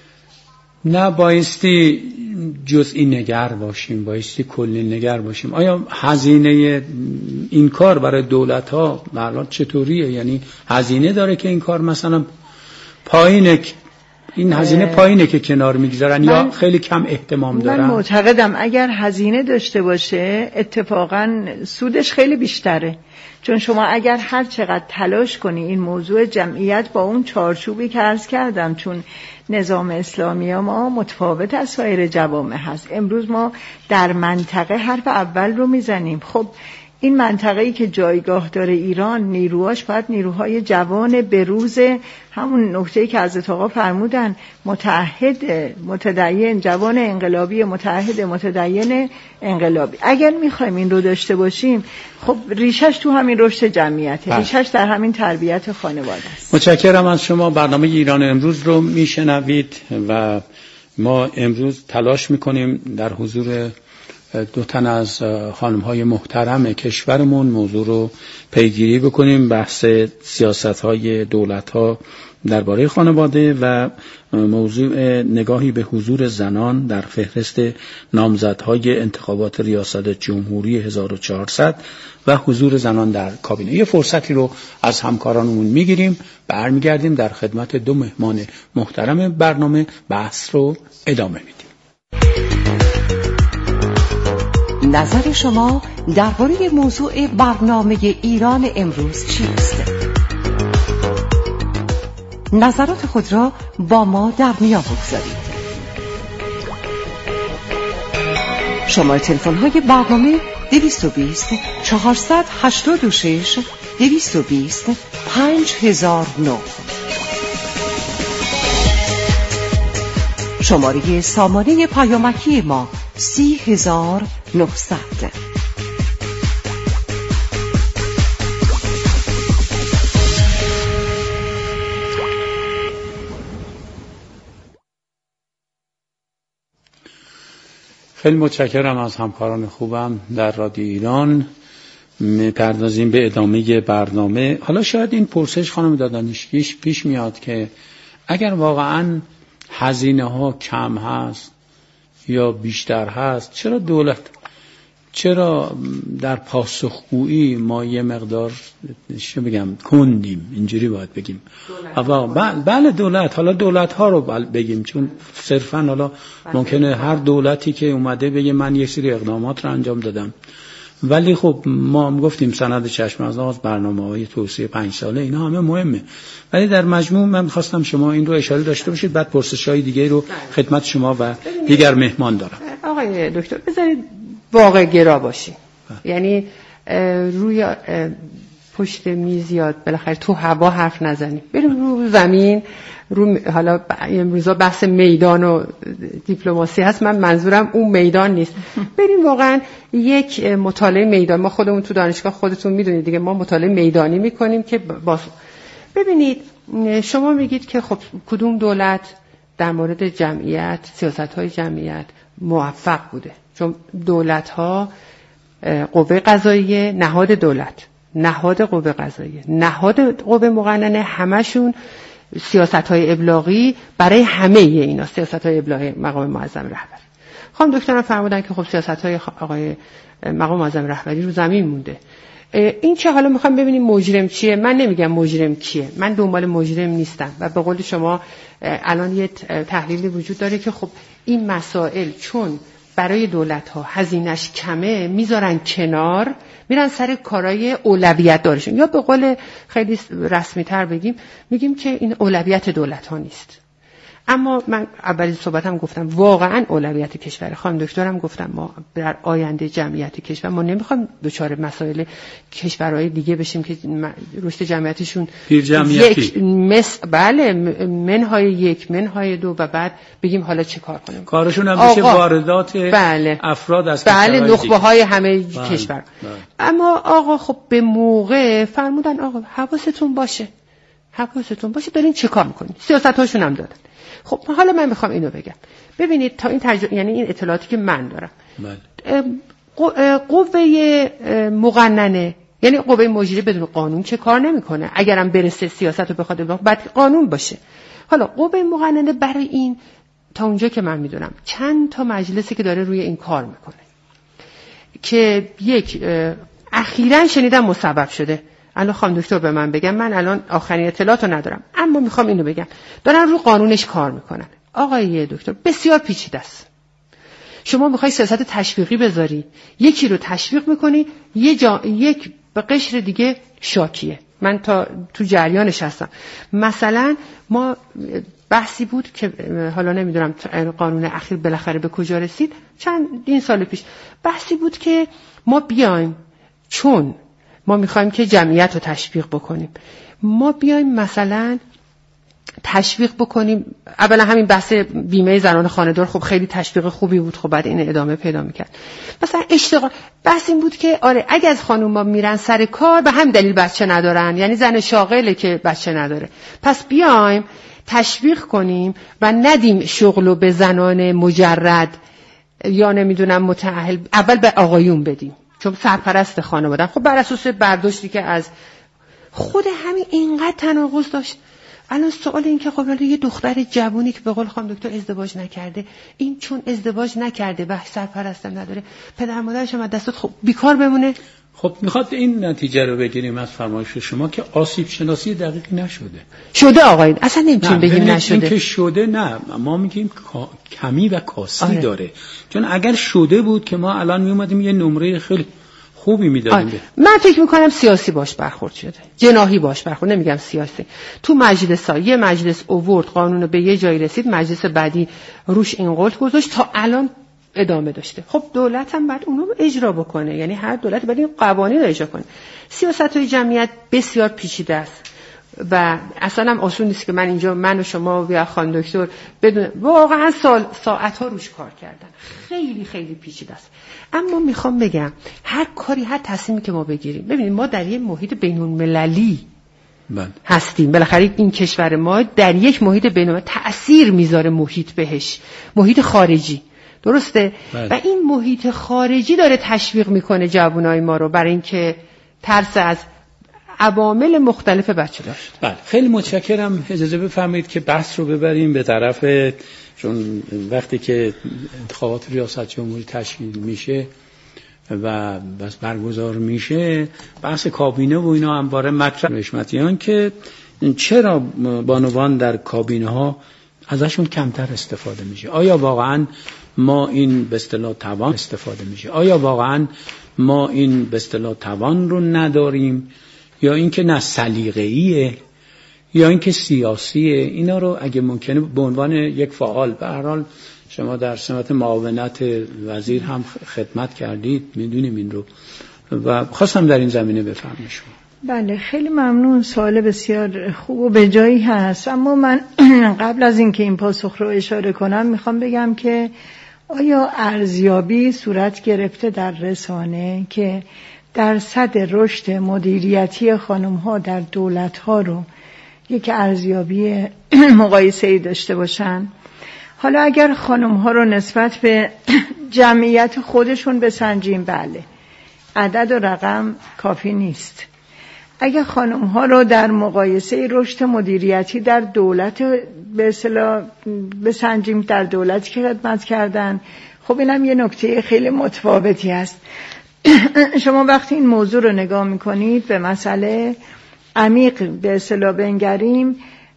نه بایستی جزئی نگر باشیم، بایستی کلی نگر باشیم. آیا هزینه این کار برای دولت ها الان چطوریه؟ یعنی هزینه داره که این کار مثلا پایینه، این هزینه پایینه که کنار میگذارن یا خیلی کم اهتمام دارن؟ من معتقدم اگر هزینه داشته باشه اتفاقا سودش خیلی بیشتره، چون شما اگر هر چقدر تلاش کنی این موضوع جمعیت با اون چارچوبی که عرض کردم، چون نظام اسلامی ما متفاوت از سایر جوامع هست. امروز ما در منطقه حرف اول رو میزنیم. خب این منطقه‌ای که جایگاه داره ایران، نیروهاش باید نیروهای جوان بروز، همون نکته‌ای که حضرت آقا فرمودن، متعهد متدین، جوان انقلابی متعهد متدین انقلابی. اگر میخوایم این رو داشته باشیم، خب ریشش تو همین رشد جمعیته، ریشش در همین تربیت خانواده است. متشکرم از شما. برنامه ایران امروز رو میشنوید و ما امروز تلاش میکنیم در حضور دو تن از خانم‌های محترم کشورمون موضوع رو پیگیری بکنیم، بحث سیاست‌های دولت‌ها درباره خانواده و موضوع نگاهی به حضور زنان در فهرست نامزدهای انتخابات ریاست جمهوری هزار و چهارصد و حضور زنان در کابینه. یه فرصتی رو از همکارانمون میگیریم، برمیگردیم در خدمت دو مهمان محترم برنامه، بحث رو ادامه میدیم. نظر شما درباره موضوع برنامه ایران امروز چیست؟ نظرات خود را با ما در میان بگذارید. شماره تلفن های برنامه دویست و بیست چهارصد هشتاد و شش دویست و بیست پنج هزار و نه. شماره سامانه پیامکی ما سی هزار نهصد. خیلی متشکرم از همکاران خوبم در رادیو ایران. می‌پردازیم به ادامه برنامه. حالا شاید این پرسش خانم دادانشگیش پیش میاد که اگر واقعاً هزینه ها کم هست یا بیشتر هست، چرا دولت چرا در پاسخگویی ما یه مقدار چه بگم کندیم، اینجوری باید بگیم. بله دولت، حالا دولت ها رو بگیم، چون صرفا حالا ممکنه هر دولتی که اومده بگه من یه سری اقدامات رو انجام دادم، ولی خب ما هم گفتیم سند چشم از آز، برنامه‌های توسعه پنج ساله، اینا همه مهمه، ولی در مجموع من می‌خواستم شما این رو اشاره داشته باشید، بعد پرسش‌های دیگه رو خدمت شما و دیگر مهمان دارم. آقای دکتر بذارید واقع گرا باشیم، یعنی روی پشت میز یا بالاخره تو هوا حرف نزنیم، بریم رو زمین. رو حالا امروزا بحث میدان و دیپلماسی هست، من منظورم اون میدان نیست. بریم واقعا یک مطالعه میدان، ما خودمون تو دانشگاه خودتون میدونید دیگه، ما مطالعه میدانی میکنیم که باز ببینید شما میگید که خب کدوم دولت در مورد جمعیت، سیاست‌های جمعیت موفق بوده، چون دولت‌ها قوه قضاییه، نهاد دولت، نهاد قوه قضاییه، نهاد قوه مقننه، همشون سیاست‌های ابلاغی برای همه اینا، سیاست‌های ابلاغی مقام معظم رهبری. خانم دکترم فرمودن که خب سیاست‌های آقای مقام معظم رهبری رو زمین مونده. این چه حالا میخوام ببینیم مجرم چیه؟ من نمیگم مجرم کیه، من دنبال مجرم نیستم و به قول شما الان یه تحلیلی وجود داره که خب این مسائل چون برای دولت‌ها هزینه‌اش کمه میذارن کنار، میرن سر کارهای اولویت دارشون، یا به قول خیلی رسمی تر بگیم میگیم که این اولویت دولت‌ها نیست. اما من اولی صحبتم گفتم واقعا اولویت کشور. خانم دکترم گفتم ما در آینده جمعیت کشور ما نمیخوایم دچار مسائل کشورهای دیگه بشیم که رشد جمعیتشون یک مس بله منهای یک منهای دو و بعد بگیم حالا چه کار کنیم. کارشون هم بشه واردات بله. افراد از بله نخبه های همه بله. کشور بله. اما آقا خب به موقع فرمودن آقا حواستون باشه حواستون باشه دارین چه کار میکنین، سیاستاشون هم دادن. خب حالا من میخوام اینو بگم، ببینید تا این تجربه، یعنی این اطلاعاتی که من دارم بله. قوه مقننه یعنی قوه مجریه بدون قانون چه کار نمیکنه، اگرم برسه سیاست رو بخواد بعد قانون باشه. حالا قوه مقننه برای این تا اونجا که من میدونم چند تا مجلسی که داره روی این کار میکنه که یک اخیراً شنیدم مسبب شده. الان خانم دکتر به من بگم، من الان آخرین اطلاعات رو ندارم اما میخوام اینو بگم، دارن رو قانونش کار میکنن. آقای دکتر بسیار پیچیده است. شما میخوای سیاست تشویقی بذاری، یکی رو تشویق میکنی، یه جا... یک به قشر دیگه شاکیه. من تا تو جریانش هستم. مثلا ما بحثی بود که حالا نمیدونم قانون اخیر بالاخره به کجا رسید، چند این سال پیش بحثی بود که ما بیایم چون ما میخوایم که جمعیت رو تشویق بکنیم، ما بیایم مثلا تشویق بکنیم. اولا همین بحث بیمه زنان خانه‌دار خب خیلی تشویق خوبی بود، خب بعد این ادامه پیدا میکرد. مثلا اشتغال بحث این بود که آره اگه از خانوما میرن سر کار به هم دلیل بچه ندارن، یعنی زن شاغله که بچه نداره، پس بیایم تشویق کنیم و ندیم شغلو به زنان مجرد یا نمیدونم متأهل، اول به آقایون بدیم چون سرپرست خانواده. خب بر اساس برداشتی که از خود همین اینقدر تناقض داشت. الان سوال این که خب یه دختر جوونی که به قول خانم دکتر ازدواج نکرده، این چون ازدواج نکرده و سرپرستم نداره، پدر مادرش هم از دست خب بیکار بمونه. خب میخواد این نتیجه رو بگیریم از فرمایش شما که آسیب شناسی دقیقی نشده. شده آقای اصلا نمیتونیم بگیم نشده. این که شده نه، ما میگیم کمی و کاستی آره. داره. چون اگر شده بود که ما الان میومدیم یه نمره خیلی خوبی میدادیم. آره. من فکر میکنم سیاسی باش برخورد شده، جناحی باش برخورد، نمیگم سیاسی. تو مجلس ها یه مجلس اوورد قانون به یه جایی رسید، مجلس بعدی روش این قلت گذاشت، تا الان ادامه داشته. خب دولت هم باید اونو اجرا بکنه، یعنی هر دولت باید این قوانین رو اجرا کنه. سیاست‌های جمعیت بسیار پیچیده است. و اصلا هم آسون نیست که من اینجا من و شما و خانم دکتر بدون واقعا سال ساعت ها روش کار کردن، خیلی خیلی پیچیده است. اما میخوام بگم هر کاری، هر تصمیمی که ما بگیریم، ببینید ما در یک محیط بین‌المللی بله. هستیم، بالاخره این کشور ما در یک محیط بین‌المللی تأثیر میذاره محیط بهش، محیط خارجی، درسته؟ بله. و این محیط خارجی داره تشویق میکنه جوانای ما رو برای اینکه ترس از عوامل مختلف بچه داشت. بله، خیلی متشکرم. اجازه بفرمایید که بحث رو ببریم به طرف، چون وقتی که انتخابات ریاست جمهوری تشکیل میشه و بس برگزار میشه، بحث کابینه و اینا همواره مطرح حشمتیان که چرا بانوان در کابینه ها ازشون کمتر استفاده میشه. آیا واقعا ما این به اصطلاح توان استفاده میشه؟ آیا واقعا ما این به اصطلاح توان رو نداریم، یا اینکه نه سلیقه‌ایه، یا اینکه سیاسیه؟ اینا رو اگه ممکنه به عنوان یک فعال، به هر حال شما در سمت معاونت وزیر هم خدمت کردید، میدونیم این رو، و خواستم در این زمینه بفرمایید شما. بله، خیلی ممنون. سوال بسیار خوب و به جایی هست. اما من قبل از اینکه این پاسخ رو اشاره کنم میخوام بگم که آیا ارزیابی صورت گرفته در رسانه که درصد رشد مدیریتی خانم‌ها در دولت‌ها رو یک ارزیابی مقایسه‌ای داشته باشن؟ حالا اگر خانم‌ها رو نسبت به جمعیت خودشون بسنجیم، بله، عدد و رقم کافی نیست. اگر خانم‌ها رو در مقایسه رشد مدیریتی در دولت به اصطلاح بسنجیم، در دولتی که خدمت کردن، خب اینم یه نکته خیلی متفاوتی است. شما وقتی این موضوع رو نگاه میکنید، به مسئله عمیق به اصطلاح بنگریم،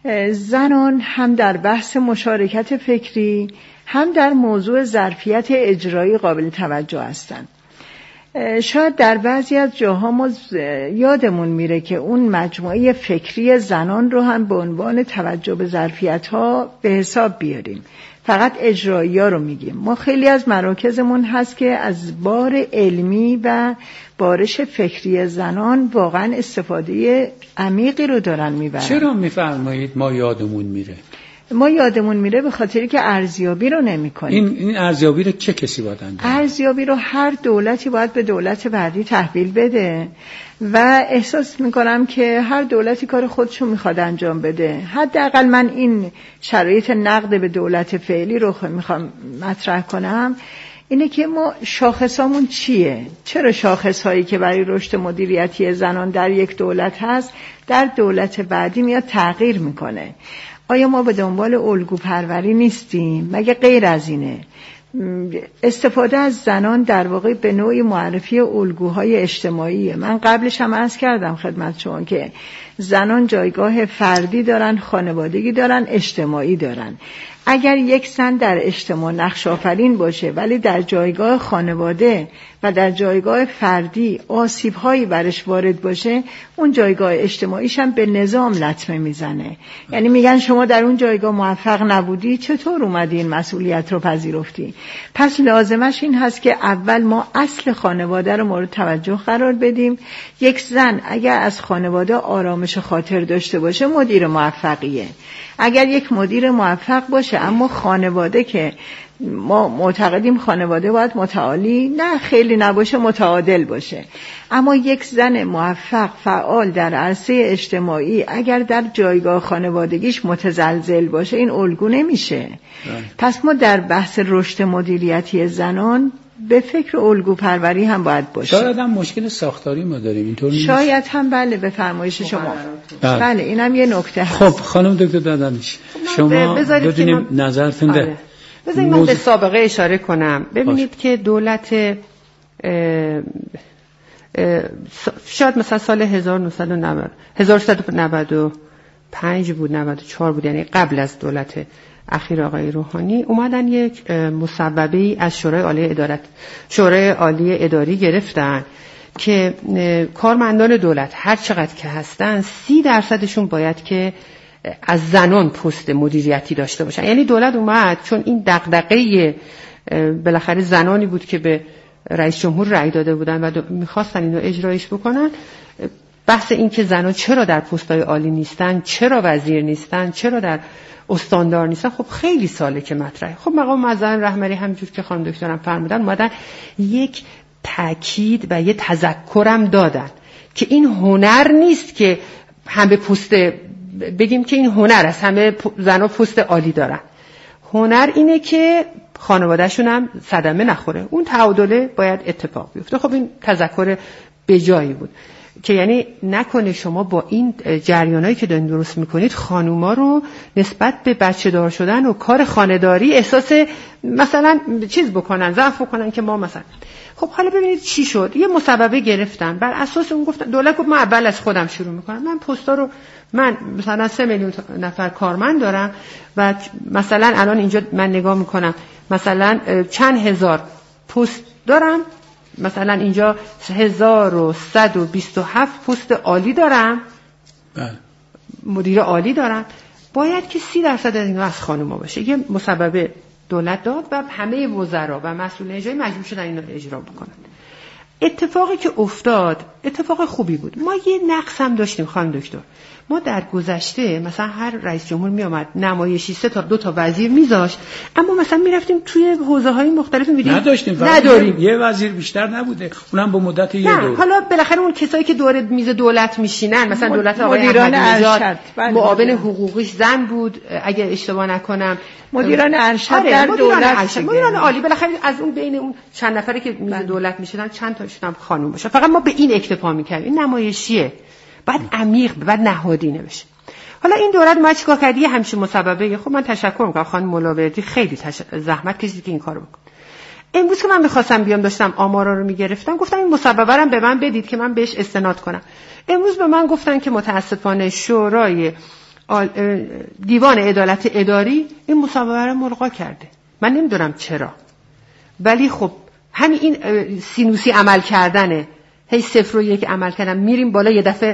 زنان هم در بحث مشارکت فکری، هم در موضوع ظرفیت اجرایی قابل توجه هستند. شاید در بعضی از جاها ما یادمون میره که اون مجموعه فکری زنان رو هم به عنوان توجه به ظرفیت‌ها به حساب بیاریم، فقط اجرایی ها رو میگیم. ما خیلی از مراکزمون هست که از بار علمی و بارش فکری زنان واقعا استفاده عمیقی رو دارن میبرن. چرا میفرمایید ما یادمون میره؟ ما یادمون میره به خاطری که ارزیابی رو نمی کنیم. این این ارزیابی رو چه کسی باید انجام بده؟ ارزیابی رو هر دولتی باید به دولت بعدی تحویل بده و احساس میکنم که هر دولتی کار خودشو میخواد انجام بده. حداقل من این شرایط نقد به دولت فعلی رو میخوام مطرح کنم، اینه که ما شاخصامون چیه؟ چرا شاخصهایی که برای رشد مدیریتی زنان در یک دولت هست در دولت بعدی میاد تغییر میکنه؟ آیا ما به دنبال الگو پروری نیستیم؟ مگه غیر از اینه؟ استفاده از زنان در واقع به نوعی معرفی الگوهای اجتماعیه. من قبلش هم عرض کردم خدمت شما که زنان جایگاه فردی دارن، خانوادگی دارن، اجتماعی دارن. اگر یک زن در اجتماع نقش آفرین باشه ولی در جایگاه خانواده و در جایگاه فردی آسیب‌هایی برش وارد باشه، اون جایگاه اجتماعیش هم به نظام لطمه میزنه. یعنی میگن شما در اون جایگاه موفق نبودی، چطور اومدی این مسئولیت رو پذیرفتی؟ پس لازمش این هست که اول ما اصل خانواده رو مورد توجه قرار بدیم. یک زن اگر از خانواده آرامش خاطر داشته باشه مدیر موفقیه. اگر یک مدیر موفق باشه اما خانواده که ما معتقدیم خانواده باید متعالی، نه خیلی نباشه، متعادل باشه، اما یک زن موفق فعال در عرصه اجتماعی اگر در جایگاه خانوادگیش متزلزل باشه، این الگو نمیشه. پس ما در بحث رشد مدیریتی زنان به فکر الگو پروری هم باید باشه. شاید هم مشکل ساختاری ما داریم، اینطور نیست؟ شاید هم، بله، به فرمایش شما. بله, بله اینم یه نکته هست. خب خانم دکتر دادنش، شما بدونیم نظرتون ده. بذارید من به سابقه اشاره کنم. ببینید باش. که دولت اه اه شاید مثلا سال هزار و نهصد و نود و پنج بود، نود و چهار بود، یعنی قبل از دولت اخیر آقای روحانی، اومدن یک مصوبه‌ای از شورای عالی ادارت شورای عالی اداری گرفتن که کارمندان دولت هر چقدر که هستن سی درصدشون باید که از زنان پست مدیریتی داشته باشن. یعنی دولت اومد، چون این دغدغه بالاخره زنانی بود که به رئیس جمهور رأی داده بودن و میخواستن اینو اجرایش بکنن، بحث این که زنان چرا در پست‌های عالی نیستن، چرا وزیر نیستن، چرا در استاندار نیستن، خب خیلی ساله که مطرحه. خب مقام معظم رهبری همینجور که خانم دکترم فرمودن اومدن یک تاکید و یه تذکرم دادن که این هنر نیست که همه پست بگیم که این هنر است همه زنا پست عالی دارن. هنر اینه که خانواده‌شون هم صدمه نخوره، اون تعادله باید اتفاق بیفته. خب این تذکر به جایی بود که یعنی نکنه شما با این جریانایی که دارین درست میکنید خانوما رو نسبت به بچه دار شدن و کار خانه‌داری احساس مثلا چیز بکنن، ضعف بکنن که ما مثلا. خب حالا ببینید چی شد. یه مسببه گرفتن، بر اساس اون گفتن دولت گفت من اول از خودم شروع میکنم، من پستا رو من مثلا سه میلیون نفر کارمند دارم و مثلا الان اینجا من نگاه میکنم مثلا چند هزار پست دارم، مثلا اینجا هزار و صد و بیست و هفت پست عالی دارم، بله. مدیر عالی دارم، باید که سی درصد از اینا از خانوما باشه. یه مسببه دولت داد و همه وزرا و مسئولین اجرایی مجبور شدن اینو اجرا بکنن. اتفاقی که افتاد اتفاق خوبی بود. ما یه نقص هم داشتیم خانم دکتر. ما در گذشته مثلا هر رئیس جمهور می اومد نمایشی سه تا دو تا وزیر میذاشت، اما مثلا میرفتیم توی حوزه‌های مختلف می‌دیدیم نداشتیم، نداریم، یه وزیر بیشتر نبوده، اونم با مدت یه دور. حالا بالاخره اون کسایی که دور میز دولت میشینن مثلا دولت آقای احمدی‌نژاد معاون حقوقیش زن بود اگه اشتباه نکنم، مدیران ارشد آره، در مدیران دولت ارشد، مدیران عالی، بالاخره از اون بین اون چند نفری که میز دولت میشدن چند تاشون هم خانم باشه. فقط ما به این اکتفا می‌کردیم. این نمایشیه، بعد عمیق، بعد نهادینه بشه. حالا این دولت ما چیکار کرد؟ یه همچین مسببه. خب من تشکر میکنم خانم ملاوردی، خیلی تش... زحمت کشید که این کارو بکن. امروز که من میخواستم بیام داشتم آمارا رو میگرفتم، گفتم این مسببه رو به من بدید که من بهش استناد کنم. امروز به من گفتن که متاسفانه شورای دیوان عدالت اداری این مسببه رو ملغا کرده. من نمیدونم چرا، ولی خب همین این سینوسی عمل کردنه، هی صفر و یک عمل کردن، میریم بالا یه دفعه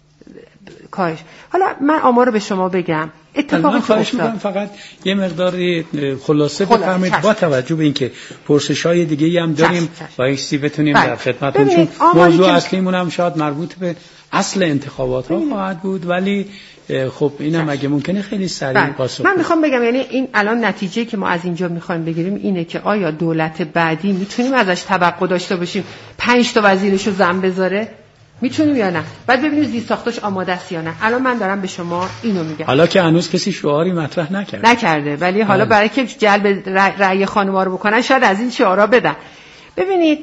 کاهش. حالا من آمار رو به شما بگم. اتفاقی که افتاد، فقط یه مقداری خلاصه بفرمایید با توجه به اینکه پرسش‌های دیگه‌ای هم داریم وایسی بتونیم در خدمتتون، چون موضوع اصلیمون هم شاید مربوط به اصل انتخابات ها خواهد بود، ولی خب اینم اگه ممکنه خیلی سریع پاسخ من میخوام بگم یعنی این الان نتیجه که ما از اینجا میخوایم بگیریم اینه که آیا دولت بعدی میتونیم ازش توقع داشته باشیم پنج تا وزیرشو زن بذاره؟ میتونیم یا نه؟ بعد ببینیم زیرساختش آماده است یا نه. الان من دارم به شما اینو میگم، حالا که هنوز کسی شعاری مطرح نکرده نکرده ولی حالا آه. برای که جلب رأی خانم‌ها رو بکنن شاید از این شعارا بدن. ببینید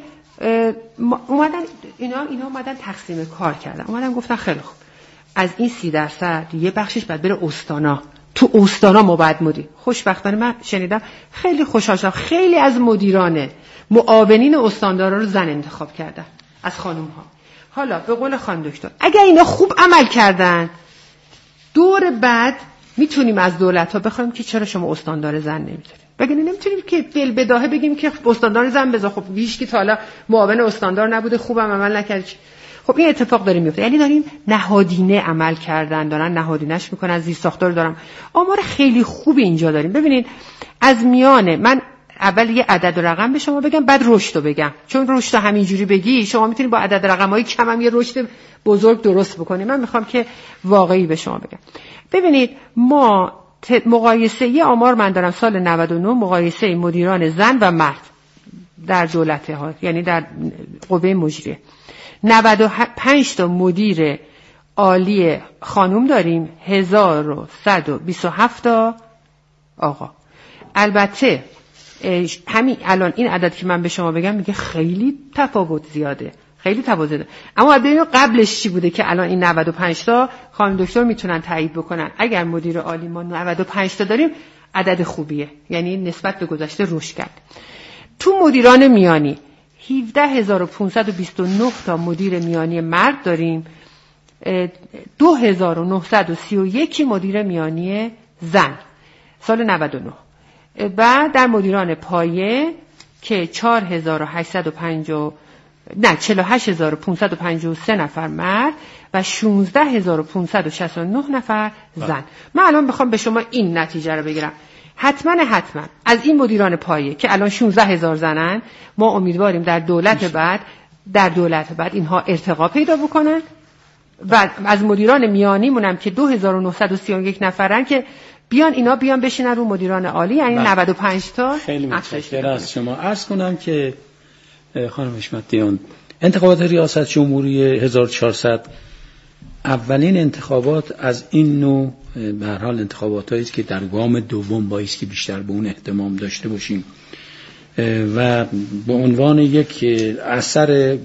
اومدن اینا اینا اومدن تقسیم کار کردن، اومدن گفتن خیلی خوب از این سی درصد یه بخشش باید بره استانا، تو استانا ما باید مدیر. خوشبختانه من شنیدم خیلی خوشحال شدم خیلی از مدیران معاونین استاندارا رو زن انتخاب کردن از خانم‌ها. حالا به قول خانم دکتر اگر اینا خوب عمل کردن دور بعد میتونیم از دولت ها بخوایم که چرا شما استاندار زن نمیذارید. بگین نمیتونیم که دل بداهه بگیم که استاندار زن بذار. خب هیچ کی تا حالا معاون استاندار نبوده خوبم عمل نکرد. خب این اتفاق داره میفته، یعنی داریم نهادینه عمل کردن، دارن نهادینش میکنن، زیر ساختار دارم. آمار خیلی خوبی اینجا داریم. ببینید از میانه من اول یه عدد و رقم به شما بگم بعد رشد رو بگم، چون رشد همینجوری بگی شما میتونید با عدد و رقم‌های کم هم یه رشد بزرگ درست بکنید. من میخوام که واقعی به شما بگم. ببینید ما مقایسه یه آمار من دارم سال نود و نه مقایسه مدیران زن و مرد در دولت ها، یعنی در قوه مجریه، نود و پنج تا مدیر عالی خانم داریم، هزار و صد و بیست و هفت تا آقا. البته همین الان این عدد که من به شما بگم میگه خیلی تفاوت زیاده، خیلی تفاوت زیاده، اما ببینید قبلش چی بوده که الان این نود و پنج تا خانم دکتر میتونن تایید بکنن. اگر مدیر عالی ما نود و پنج تا داریم عدد خوبیه، یعنی نسبت به گذشته رشد کرد. تو مدیران میانی هفده هزار و پانصد و بیست و نه تا مدیر میانی مرد داریم، دو هزار و نهصد و سی و یک مدیر میانی زن سال نود و نه. بعد در مدیران پایه که چهار هزار و هشتصد و پنجاه نه چهل و هشت هزار و پانصد و پنجاه و سه نفر مرد و شانزده هزار و پانصد و شصت و نه نفر زن. من الان بخوام به شما این نتیجه رو بگیرم، حتما حتما از این مدیران پایه که الان شانزده هزار زنن، ما امیدواریم در دولت بعد در دولت بعد اینها ارتقا پیدا بکنن و از مدیران میانیمونم که دو هزار و نهصد و سی و یک نفرن که بیان اینا بیان بشینن رو مدیران عالی، یعنی نود و پنج تا. خیلی متشکرم از شما. عرض کنم که خانم حشمتیان، انتخابات ریاست جمهوری هزار و چهارصد اولین انتخابات از این نوع به هر حال انتخاباتایی است که در گام دوم بایست که بیشتر به اون اهتمام داشته باشیم و به عنوان یک اثر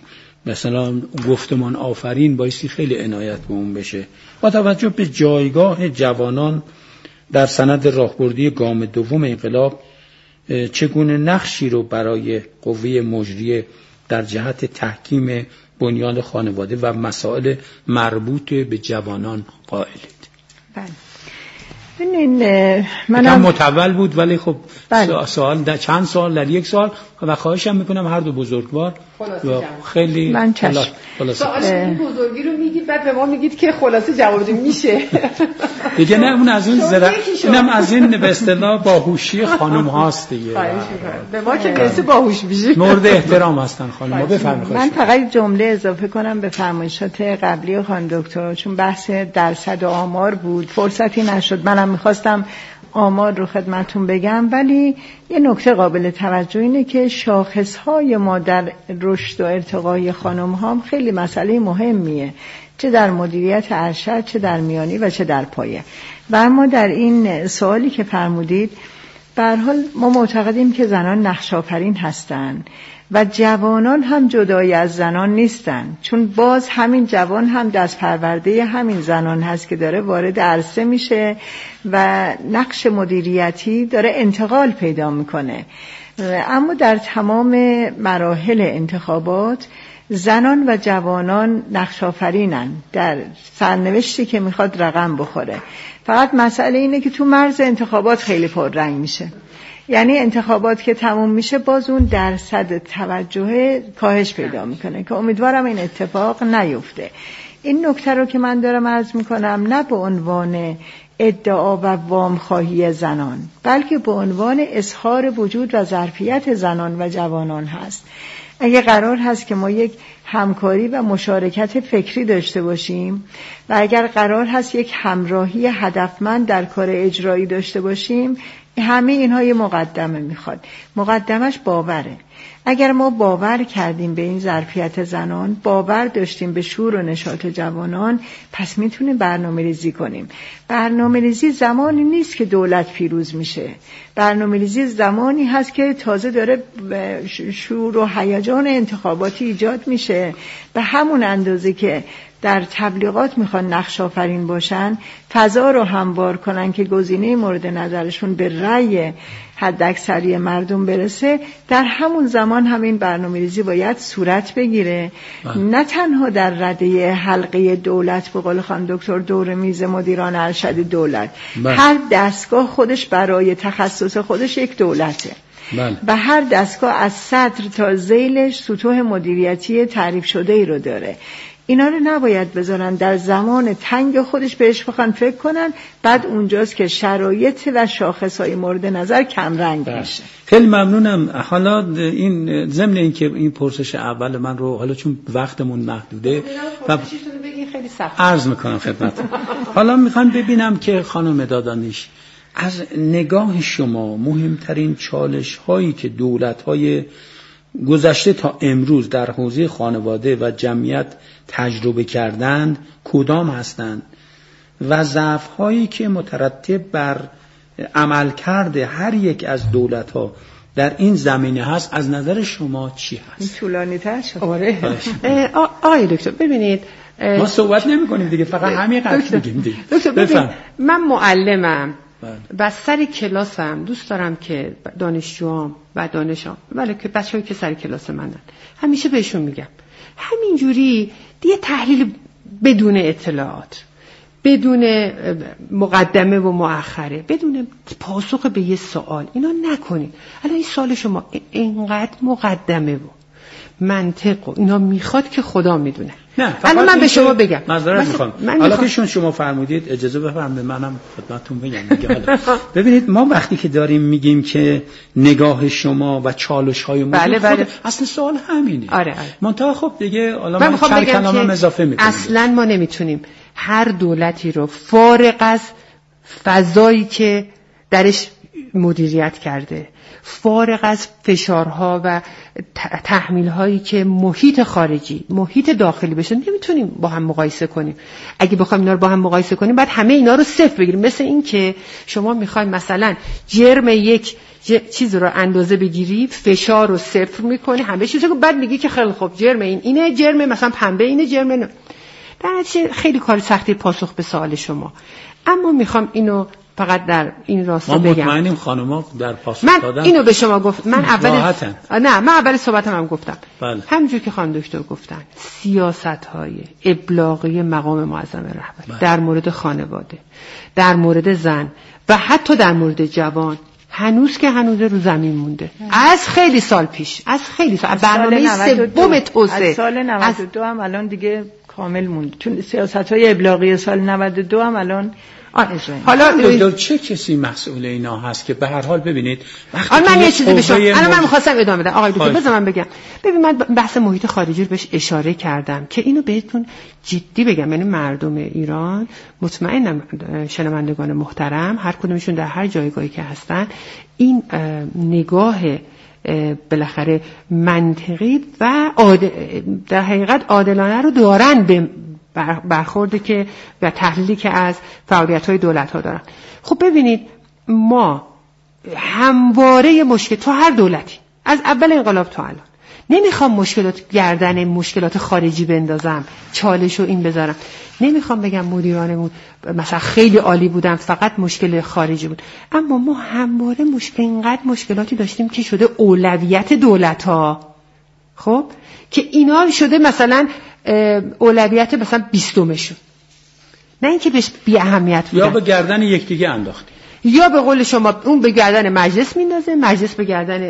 مثلا گفتمان آفرین بایستی خیلی عنایت به اون بشه. با توجه به جایگاه جوانان در سند راهبردی گام دوم انقلاب، چگونه نقشی رو برای قوه مجریه در جهت تحکیم بنیان خانواده و مسائل مربوط به جوانان قائلید؟ بله. ببینین منم کم متول بود ولی خب بله. سوال در چند سال در یک سال و خواهشم میکنم هر دو بزرگوار خیلی من چشم سوال این بزرگی رو میگید بعد به ما میگید که خلاصه جواب میشه دیگه. نه اون از اون زرا اینم از این به اصطلاح باهوشی خانم هاست دیگه. به ما که مثل باهوش میشه مورد احترام هستن خانم. ما بفرمایید. من فقط جمله اضافه کنم به فرمایشات قبلی خانم دکتر، چون بحث درصد و آمار بود فرصتی نشد. منم میخواستم آمار رو خدمتون بگم، ولی یه نکته قابل توجه اینه که شاخصهای ما در رشد و ارتقای خانم ها خیلی مسئله مهمیه، چه در مدیریت ارشد، چه در میانی و چه در پایه. و اما در این سوالی که فرمودید، به هر حال ما معتقدیم که زنان نقش آفرین هستن و جوانان هم جدای از زنان نیستن، چون باز همین جوان هم دست پرورده همین زنان هست که داره وارد عرصه میشه و نقش مدیریتی داره انتقال پیدا میکنه. اما در تمام مراحل انتخابات زنان و جوانان نقش آفرینن در سرنوشتی که میخواد رقم بخوره. فقط مسئله اینه که تو مرز انتخابات خیلی پررنگ میشه، یعنی انتخابات که تموم میشه باز اون درصد توجه کاهش پیدا میکنه که امیدوارم این اتفاق نیفته. این نکته رو که من دارم عرض میکنم نه به عنوان ادعا و وامخواهی زنان، بلکه به عنوان اظهار وجود و ظرفیت زنان و جوانان هست. اگه قرار هست که ما یک همکاری و مشارکت فکری داشته باشیم و اگر قرار هست یک همراهی هدفمند در کار اجرایی داشته باشیم، همه اینها یه مقدمه میخواد. مقدمش باوره. اگر ما باور کردیم به این ظرفیت زنان، باور داشتیم به شور و نشاط جوانان، پس میتونیم برنامه ریزی کنیم. برنامه ریزی زمانی نیست که دولت پیروز میشه. برنامه ریزی زمانی هست که تازه داره شور و هیجان انتخاباتی ایجاد میشه. به همون اندازه که در تبلیغات میخوان نقش آفرین باشن، فضا رو هموار کنن که گزینه مورد نظرشون به رأی حداکثری مردم برسه، در همون زمان همین برنامه‌ریزی باید صورت بگیره. من. نه تنها در رده حلقه دولت، به قول خانم دکتر دور میز مدیران ارشد دولت، من. هر دستگاه خودش برای تخصص خودش یک دولته من. و هر دستگاه از صدر تا ذیلش سطوح مدیریتی تعریف شده ای رو داره. اینا رو نباید بذارن در زمان تنگ خودش بهش بخوان فکر کنن، بعد اونجاست که شرایط و شاخصهای مورد نظر کم رنگ میشه. خیلی ممنونم. حالا این ضمن این که این پرسش اول من رو حالا چون وقتمون محدوده و خیلی سخت عرض میکنم خدمتتون. حالا میخوام ببینم که خانم دادانیش از نگاه شما مهمترین چالش هایی که دولت های گذشته تا امروز در حوزه خانواده و جمعیت تجربه کردند کدام هستند و ضعف‌هایی که مترتب بر عملکرد هر یک از دولت‌ها در این زمینه هست از نظر شما چی هست؟ طولانی تر شد. آره. آقای دکتر ببینید ما صحبت نمی کنیم دیگه، فقط همین قدر میگیم دیگه. دکتر ببین من معلمم و سر کلاسم دوست دارم که دانشجوام و دانشام ولی که بچه‌ای که سر کلاس منن همیشه بهشون میگم همینجوری دیگه تحلیل بدون اطلاعات، بدون مقدمه و مؤخره، بدون پاسخ به یه سوال اینا نکنید. الان این سوال شما اینقدر مقدمه و منطق و اینا میخواد که خدا میدونه. نه الان من به شما بگم معذرت میخوام حالا که شما فرمودید اجازه بفرمایید منم خدمتتون بگم دیگه. حالا ببینید ما وقتی که داریم میگیم که نگاه شما و چالش های ما بله بله. اصل سوال همینه. آره آره. منتها خب دیگه حالا من, من چند کلمه اضافه میکنم. اصلا ما نمیتونیم هر دولتی رو فارغ از فضایی که درش مدیریت کرده، فارغ از فشارها و تحمیل‌هایی که محیط خارجی، محیط داخلی بشه، نمیتونیم با هم مقایسه کنیم. اگه بخوایم اینا رو با هم مقایسه کنیم بعد همه اینا رو صفر بگیریم. مثل این که شما میخوایم مثلا جرم یک چیز رو اندازه بگیری، فشار رو صفر میکنی، همه چیزو بعد میگی که خیلی خوب جرم این اینه، جرم مثلا پنبه اینه، جرم اینه. در نتیجه خیلی کار سختی پاسخ به سوال شما. اما میخوام اینو فقط در این راستا بگم. ما مطمئنیم خانوما در پاسخ من دادن. اینو به شما گفت. من اول راحتن. نه من اول صحبتم هم گفتم. بله. همونجوری که خانم دکتر گفتن، سیاست‌های ابلاغی مقام معظم رهبری بله. در مورد خانواده، در مورد زن و حتی در مورد جوان هنوز که هنوز رو زمین مونده. بله. از خیلی سال پیش، از خیلی سال، از برنامه سوم توسعه از سال نود و دو هم الان دیگه کامل موند. چون سیاست‌های ابلاغی سال نود و دو هم الان حالا دکتر چه کسی مسئول اینا هست که به هر حال ببینید وقتی من یه چیزی بشم الان من می‌خواستم ادامه بدم آقای دکتر بذار من بگم. ببین من بحث محیط خارجی رو بهش اشاره کردم که اینو بهتون جدی بگم، یعنی مردم ایران مطمئنم شنوندگان محترم هر کدومشون در هر جایگاهی که هستن این نگاه بالاخره منطقی و عادل در حقیقت عادلانه رو دارن به برخورده که و تحلیلی که از فعالیت‌های دولت‌ها دارن. خب ببینید ما همواره مشکل تو هر دولتی از اول انقلاب تا الان نمیخوام مشکلات گردن مشکلات خارجی بندازم، چالشو این بذارم، نمیخوام بگم مدیرانمون مثلا خیلی عالی بودن فقط مشکل خارجی بود، اما ما همواره مشکل اینقدر مشکلاتی داشتیم که شده اولویت دولت‌ها. خب که اینا شده مثلا اولویت مثلا بیستمشون، نه اینکه بهش بی اهمیت بودن یا به گردن یکدیگه انداختی یا به قول شما اون به گردن مجلس میندازه، مجلس به گردن،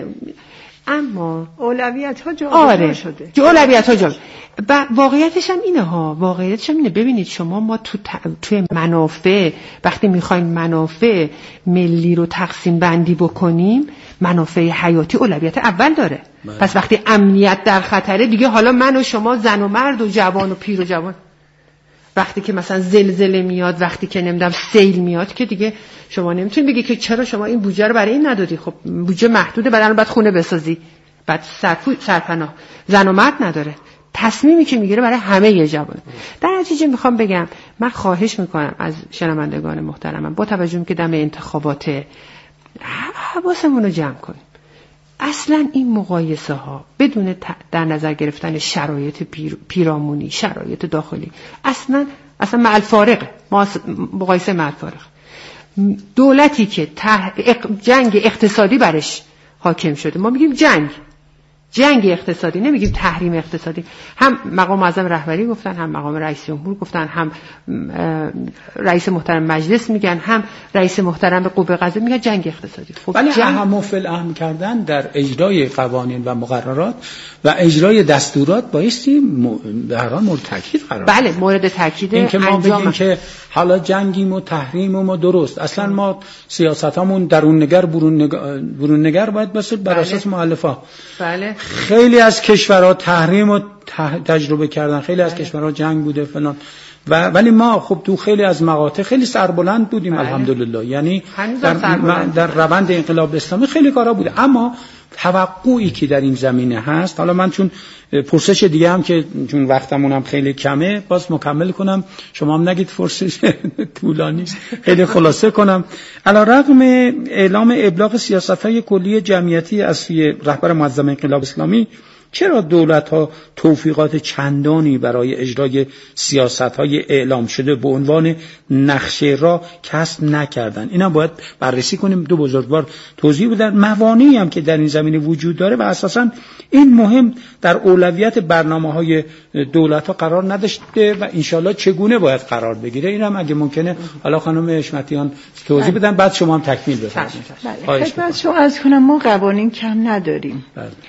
اما اولویت ها جا آره شده. اولویت ها جا و واقعیتش هم اینه ها، واقعیتش هم اینه. ببینید شما ما تو ت... توی منافع وقتی میخوایم منافع ملی رو تقسیم بندی بکنیم، منافع حیاتی اولویت اول داره. باید. پس وقتی امنیت در خطره دیگه حالا من و شما زن و مرد و جوان و پیر و جوان، وقتی که مثلا زلزله میاد، وقتی که نمیدونم سیل میاد که دیگه شما نمیتونید بگی که چرا شما این بودجه رو برای این ندادی. خب بودجه محدوده، بعد بعد خونه بسازی، بعد سرپو سرپناه، زن و مرد نداره. تصمیمی که میگیره برای همه یه جوان. در نتیجه میخوام بگم من خواهش میکنم از شنوندگان محترمم با توجه که دم انتخابات حواسمون رو جمع کنیم. اصلا این مقایسه ها بدون در نظر گرفتن شرایط پیر، پیرامونی، شرایط داخلی، اصلا اصلا مع الفارقه، مقایسه مع الفارقه. دولتی که جنگ اقتصادی برش حاکم شده، ما میگیم جنگ جنگ اقتصادی، نمیگیم تحریم اقتصادی. هم مقام معظم رهبری گفتن، هم مقام رئیس جمهور گفتن، هم رئیس محترم مجلس میگن، هم رئیس محترم قوه قضاییه میگن جنگ اقتصادی. خب ولی اهم و فالاهم کردن در اجرای قوانین و مقررات و اجرای دستورات بایستی به هر حال مورد تاکید قرار بده. بله مورد تاکید. این که ما بگیم که حالا جنگیم و تحریمیم و درست، اصلا ما سیاستامون درون نگر برون نگر, برون نگر باید باشه بر اساس مؤلفه. بله. خیلی از کشورها تحریم رو تجربه کردن، خیلی از کشورها جنگ بوده فلان، و ولی ما خب تو خیلی از مقاطع خیلی سربلند بودیم. بله. الحمدلله. یعنی در, در روند انقلاب اسلامی خیلی کارا بوده، اما توقعی که در این زمینه هست، حالا من چون پرسش دیگه هم که چون وقتمون هم خیلی کمه باز مکمل کنم، شما هم نگید پرسش طولانی است، خیلی خلاصه کنم. علیرغم اعلام ابلاغ سیاست‌های کلی جمعیتی از سوی رهبر معظم انقلاب اسلامی، چرا دولت‌ها توفیقات چندانی برای اجرای سیاست‌های اعلام شده به عنوان نقشه را کسب نکردند؟ اینا باید بررسی کنیم. دو بزرگوار توضیح بدن موانعی هم که در این زمینه وجود داره و اساساً این مهم در اولویت برنامه‌های دولت‌ها قرار نداشته و انشالله چگونه باید قرار بگیره. اینم اگه ممکنه حالا خانم حشمتیان توضیح بدن، بعد شما هم تکمیل بفرمایید. بله. خدمت شما از کنم ما قوانین کم نداریم. بله.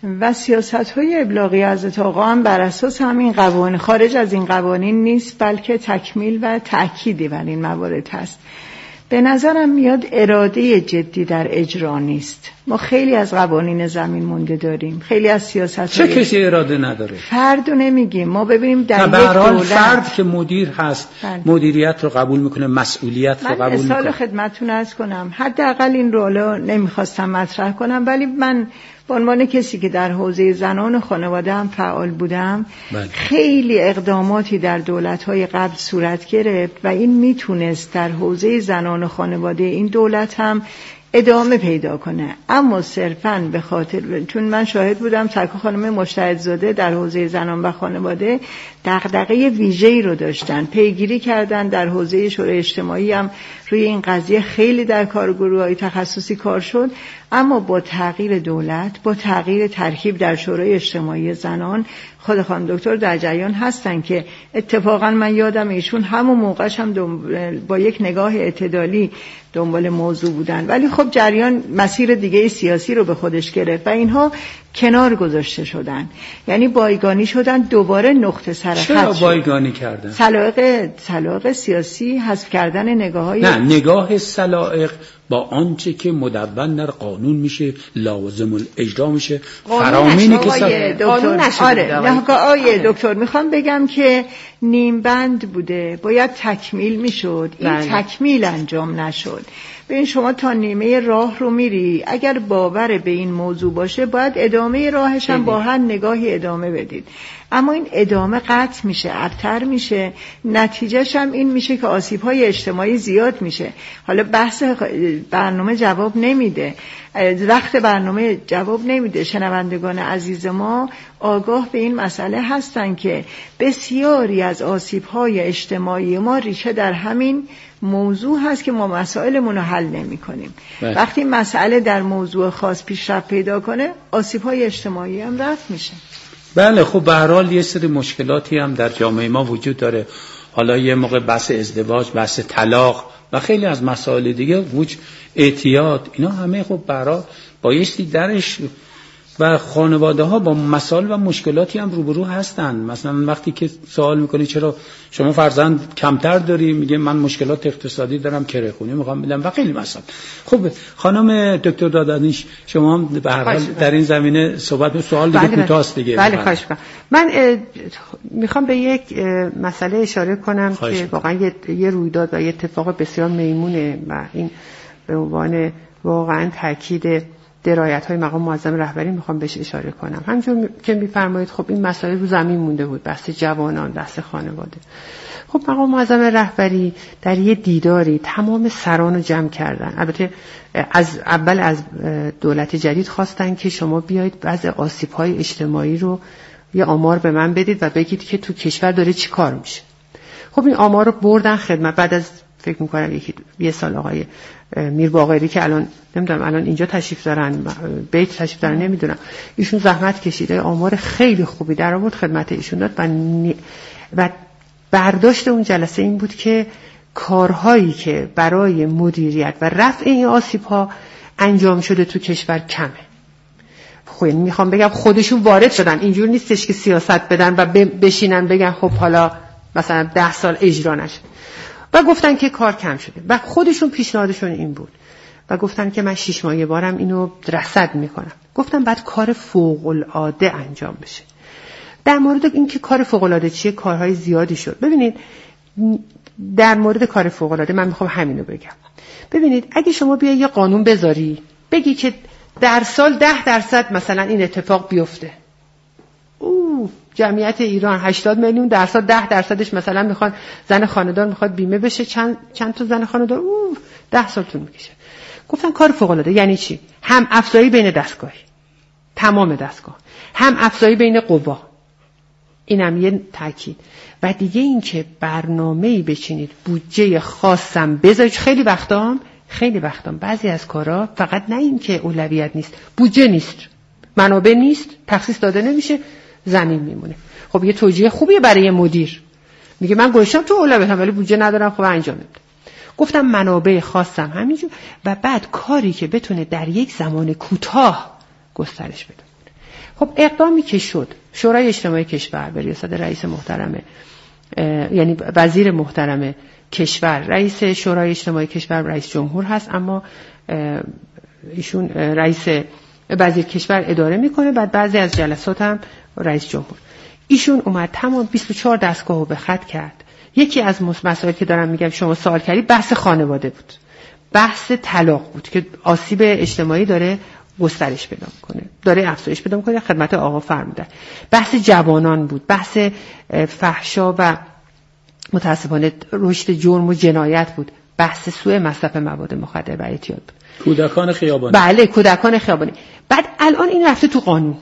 و سیاست‌های ابلاغی حضرت آقا هم بر اساس همین قوانین، خارج از این قوانین نیست، بلکه تکمیل و تأکیدی بر این موارد هست. به نظرم میاد اراده جدی در اجرا نیست. ما خیلی از قوانین زمین مونده داریم، خیلی از سیاست‌های چه کسی اراده نداره؟ فردو نمیگیم. ما ببینیم در یک دولت فرد که مدیر هست فرد. مدیریت رو قبول میکنه، مسئولیت رو قبول میکنه. من مثال خدمتتون عرض کنم، حداقل این رو نمیخواستم مطرح کنم، ولی من به عنوان کسی که در حوزه زنان و خانواده هم فعال بودم، بله. خیلی اقداماتی در دولت‌های قبل صورت گرفت و این میتونست در حوزه زنان و خانواده این دولت هم ادامه پیدا کنه، اما صرفاً به خاطر، چون من شاهد بودم تکا خانم مجتهدزاده در حوزه زنان و خانواده دغدغه ویژه‌ای رو داشتن، پیگیری کردن. در حوزه شورای اجتماعی هم روی این قضیه خیلی در کارگروه‌های تخصصی کار شد، اما با تغییر دولت، با تغییر ترکیب در شورای اجتماعی زنان، خود خانم دکتر در جریان هستن که اتفاقا من یادم ایشون همون موقعش هم با یک نگاه اعتدالی دنبال موضوع بودن، ولی خب جریان مسیر دیگه سیاسی رو به خودش گرفت و اینها کنار گذاشته شدن، یعنی بایگانی شدن، دوباره نقطه سر خط شد. چرا بایگانی کردن؟ سلایق سلایق سیاسی، حذف کردن نگاه‌های نه، نگاه سلایق با آنچه که مدون در قانون میشه لازم الاجرا میشه، فرامینی که قانون نشده. آره آقای دکتر میخوام بگم که نیم بند بوده، باید تکمیل میشد، این بله. تکمیل انجام نشد. ببین شما تا نیمه راه رو میری، اگر باور به این موضوع باشه باید ادامه راهش هم با هر نگاهی ادامه بدید، اما این ادامه قطع میشه، ابتر میشه، نتیجهش هم این میشه که آسیب‌های اجتماعی زیاد میشه. حالا بحث برنامه جواب نمیده، وقت برنامه جواب نمیده. شنوندگان عزیز ما آگاه به این مسئله هستن که بسیاری از آسیب‌های اجتماعی ما ریشه در همین موضوع هست که ما مسائلمون رو حل نمی کنیم. بله. وقتی مسئله در موضوع خاص پیشرفت پیدا کنه، آسیب‌های اجتماعی هم رفع میشه. بله، خب به هر حال یه سری مشکلاتی هم در جامعه ما وجود داره. حالا یه موقع بحث ازدواج، بحث طلاق و خیلی از مسائل دیگه، وجود اعتیاد، اینا همه خب برای بایستی درش و خانواده ها با مسائل و مشکلاتی هم روبرو هستن. مثلا وقتی که سوال میکنی چرا شما فرزند کمتر داری، میگه من مشکلات اقتصادی دارم، کره خونی میخوام بدم و خیلی مسائل. خب خانم دکتر دادانیش، شما هم به هر حال در این زمینه صحبت به سوال دیگه کوتاست دیگه. بله خواهش می‌کنم. من میخوام به یک مسئله اشاره کنم که واقعا یه, یه رویداد و یه اتفاق بسیار میمونه و این به عنوان واقعا تاکید درایت‌های مقام معظم رهبری میخوام بهش اشاره کنم. همونجور که میفرمایید خب این مسائل رو زمین مونده بود، بحث جوانان، بحث خانواده. خب مقام معظم رهبری در یه دیداری تمام سران رو جمع کردن. البته از اول از دولت جدید خواستن که شما بیایید بعضی آسیب‌های اجتماعی رو یه آمار به من بدید و بگید که تو کشور داره چی کار میشه. خب این آمار رو بردن خدمت. بعد از فکر میکنم یکی یه سال آقای میر باقری که الان نمیدونم الان اینجا تشریف دارن، بیت تشریف دارن، نمیدونم، ایشون زحمت کشیده، آمار خیلی خوبی در آورد خدمت ایشون داد و ن... و برداشت اون جلسه این بود که کارهایی که برای مدیریت و رفع این آسیب‌ها انجام شده تو کشور کمه. خب میخوام بگم خودشون وارد شدن، اینجور نیستش که سیاست بدن و بشینن بگن خب حالا مثلا ده سال اجرا نشد و گفتن که کار کم شده و خودشون پیشنهادشون این بود و گفتن که من شش ماه یه بارم اینو رصد میکنم. گفتم بعد کار فوق العاده انجام بشه. در مورد اینکه کار فوق العاده چیه، کارهای زیادی شد. ببینید در مورد کار فوق العاده من میخوام همینو بگم. ببینید اگه شما بیای یه قانون بذاری بگی که در سال ده درصد مثلا این اتفاق بیفته، اوه جمعیت ایران هشتاد میلیون، در سال ده درصدش مثلا میخوان زن خانه‌دار میخواد بیمه بشه، چند چند تا زن خانه‌دار، اوه ده سال طول میکشه. گفتن کار فوق العاده یعنی چی؟ هم افزایی بین دستگاهی، تمام دستگاه، هم افزایی بین قوا، اینم یه تاکید. و دیگه این که برنامه‌ای بچینید، بودجه خاصم بذارید. خیلی وقتا خیلی وقتا بعضی از کارا فقط نه این که اولویت نیست، بودجه نیست، منابع نیست، تخصیص داده نمیشه، زمین میمونه. خب یه توجیه خوبیه برای مدیر، میگه من گذاشتم تو اولویتم ولی بودجه ندارم، خب انجام نمیدم. گفتم منابع خاصم همینجور و بعد کاری که بتونه در یک زمان کوتاه گسترش بده. خب اقدامی که شد، شورای اجتماعی کشور به ریاست رئیس محترمه، یعنی وزیر محترم کشور، رئیس شورای اجتماعی کشور رئیس جمهور هست، اما ایشون رئیس وزیر کشور اداره میکنه، بعد بعضی از جلسات هم رئیس جمهور. ایشون اومد تمام بیست و چهار دستگاهو به خط کرد. یکی از مسائلی که دارم میگم شما سوال کردید بحث خانواده بود، بحث طلاق بود که آسیب اجتماعی داره گسترش پیدا میکنه، داره افزایش پیدا میکنه، خدمت آقا فرمودن. بحث جوانان بود، بحث فحشا و متاسفانه رشد جرم و جنایت بود، بحث سوء مصرف مواد مخدر و اعتیاد بود. کودکان خیابانی. بله کودکان خیابانی. بعد الان این رفته تو قانون،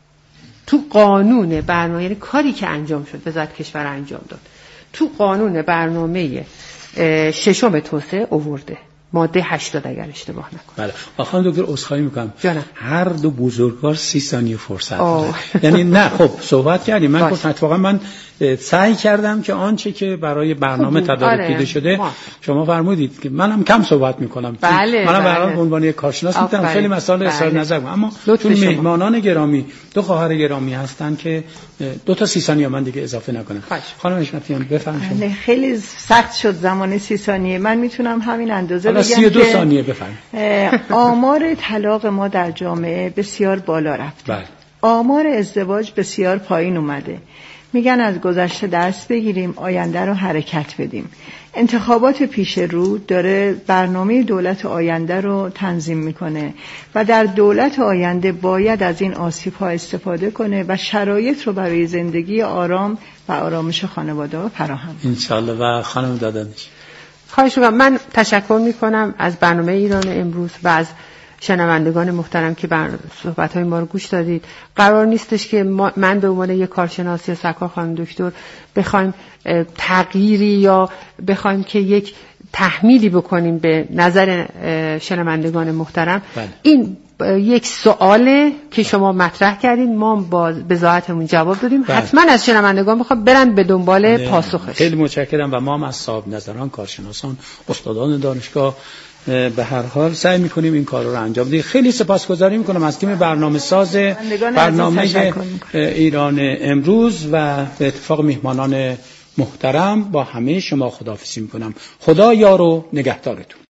تو قانون برنامه، یعنی کاری که انجام شد وزارت کشور انجام داد، تو قانون برنامه ششم توسعه آورده، ماده هشتاد اگر اشتباه نکنم. بله. خانم دکتر عذرخواهی میکنم. جانم. هر دو بزرگوار سی ثانیه فرصت داره. یعنی نه خب صحبت کردیم. من گفتم اتفاقا من سعی کردم که آنچه که برای برنامه تدارک دیده شده ما. شما فرمودید که منم کم صحبت میکنم. بله. منم بله. برای عنوان یک کارشناس میتونم خیلی مسائل اظهار نظر کنم، اما چون مهمانان گرامی دو خواهر گرامی هستن که دو تا سی ثانیه من دیگه اضافه نکنم. خانم حشمتیان بفرمایید. خیلی سخت شد زمان سی ثانیه، من میتونم همین اندازه بگم سی و دو ثانیه بفرمایید. آمار طلاق ما در جامعه بسیار بالا رفته. بله. آمار ازدواج بسیار پایین اومده. میگن از گذشته درس بگیریم، آینده رو حرکت بدیم. انتخابات پیش رو داره برنامه دولت آینده رو تنظیم میکنه و در دولت آینده باید از این آسیب‌ها استفاده کنه و شرایط رو برای زندگی آرام و آرامش خانواده ها فراهم کنه. انشالله. و خانم دادنش خواهش می‌کنم. من تشکر میکنم از برنامه ایران امروز و از شنوندگان محترم که بر صحبت‌های ما رو گوش دادید. قرار نیستش که ما من به عنوان یک کارشناس یا سرکار خانم دکتر بخوایم تغییری یا بخوایم که یک تحمیلی بکنیم به نظر شنوندگان محترم. بله. این یک سواله که شما مطرح کردین، ما با بضاعتمون جواب دادیم. بله. حتما از شنوندگان بخوام برن به دنبال پاسخش. خیلی متشکرم و ما هم از صاحب نظران، کارشناسان، استادان دانشگاه به هر حال سعی میکنیم این کار رو انجام بدیم. خیلی سپاسگزاری میکنم از تیم برنامه ساز برنامه ایران امروز و به اتفاق میهمانان محترم با همه شما خداحافظی میکنم. خدا یار و نگهدارتون.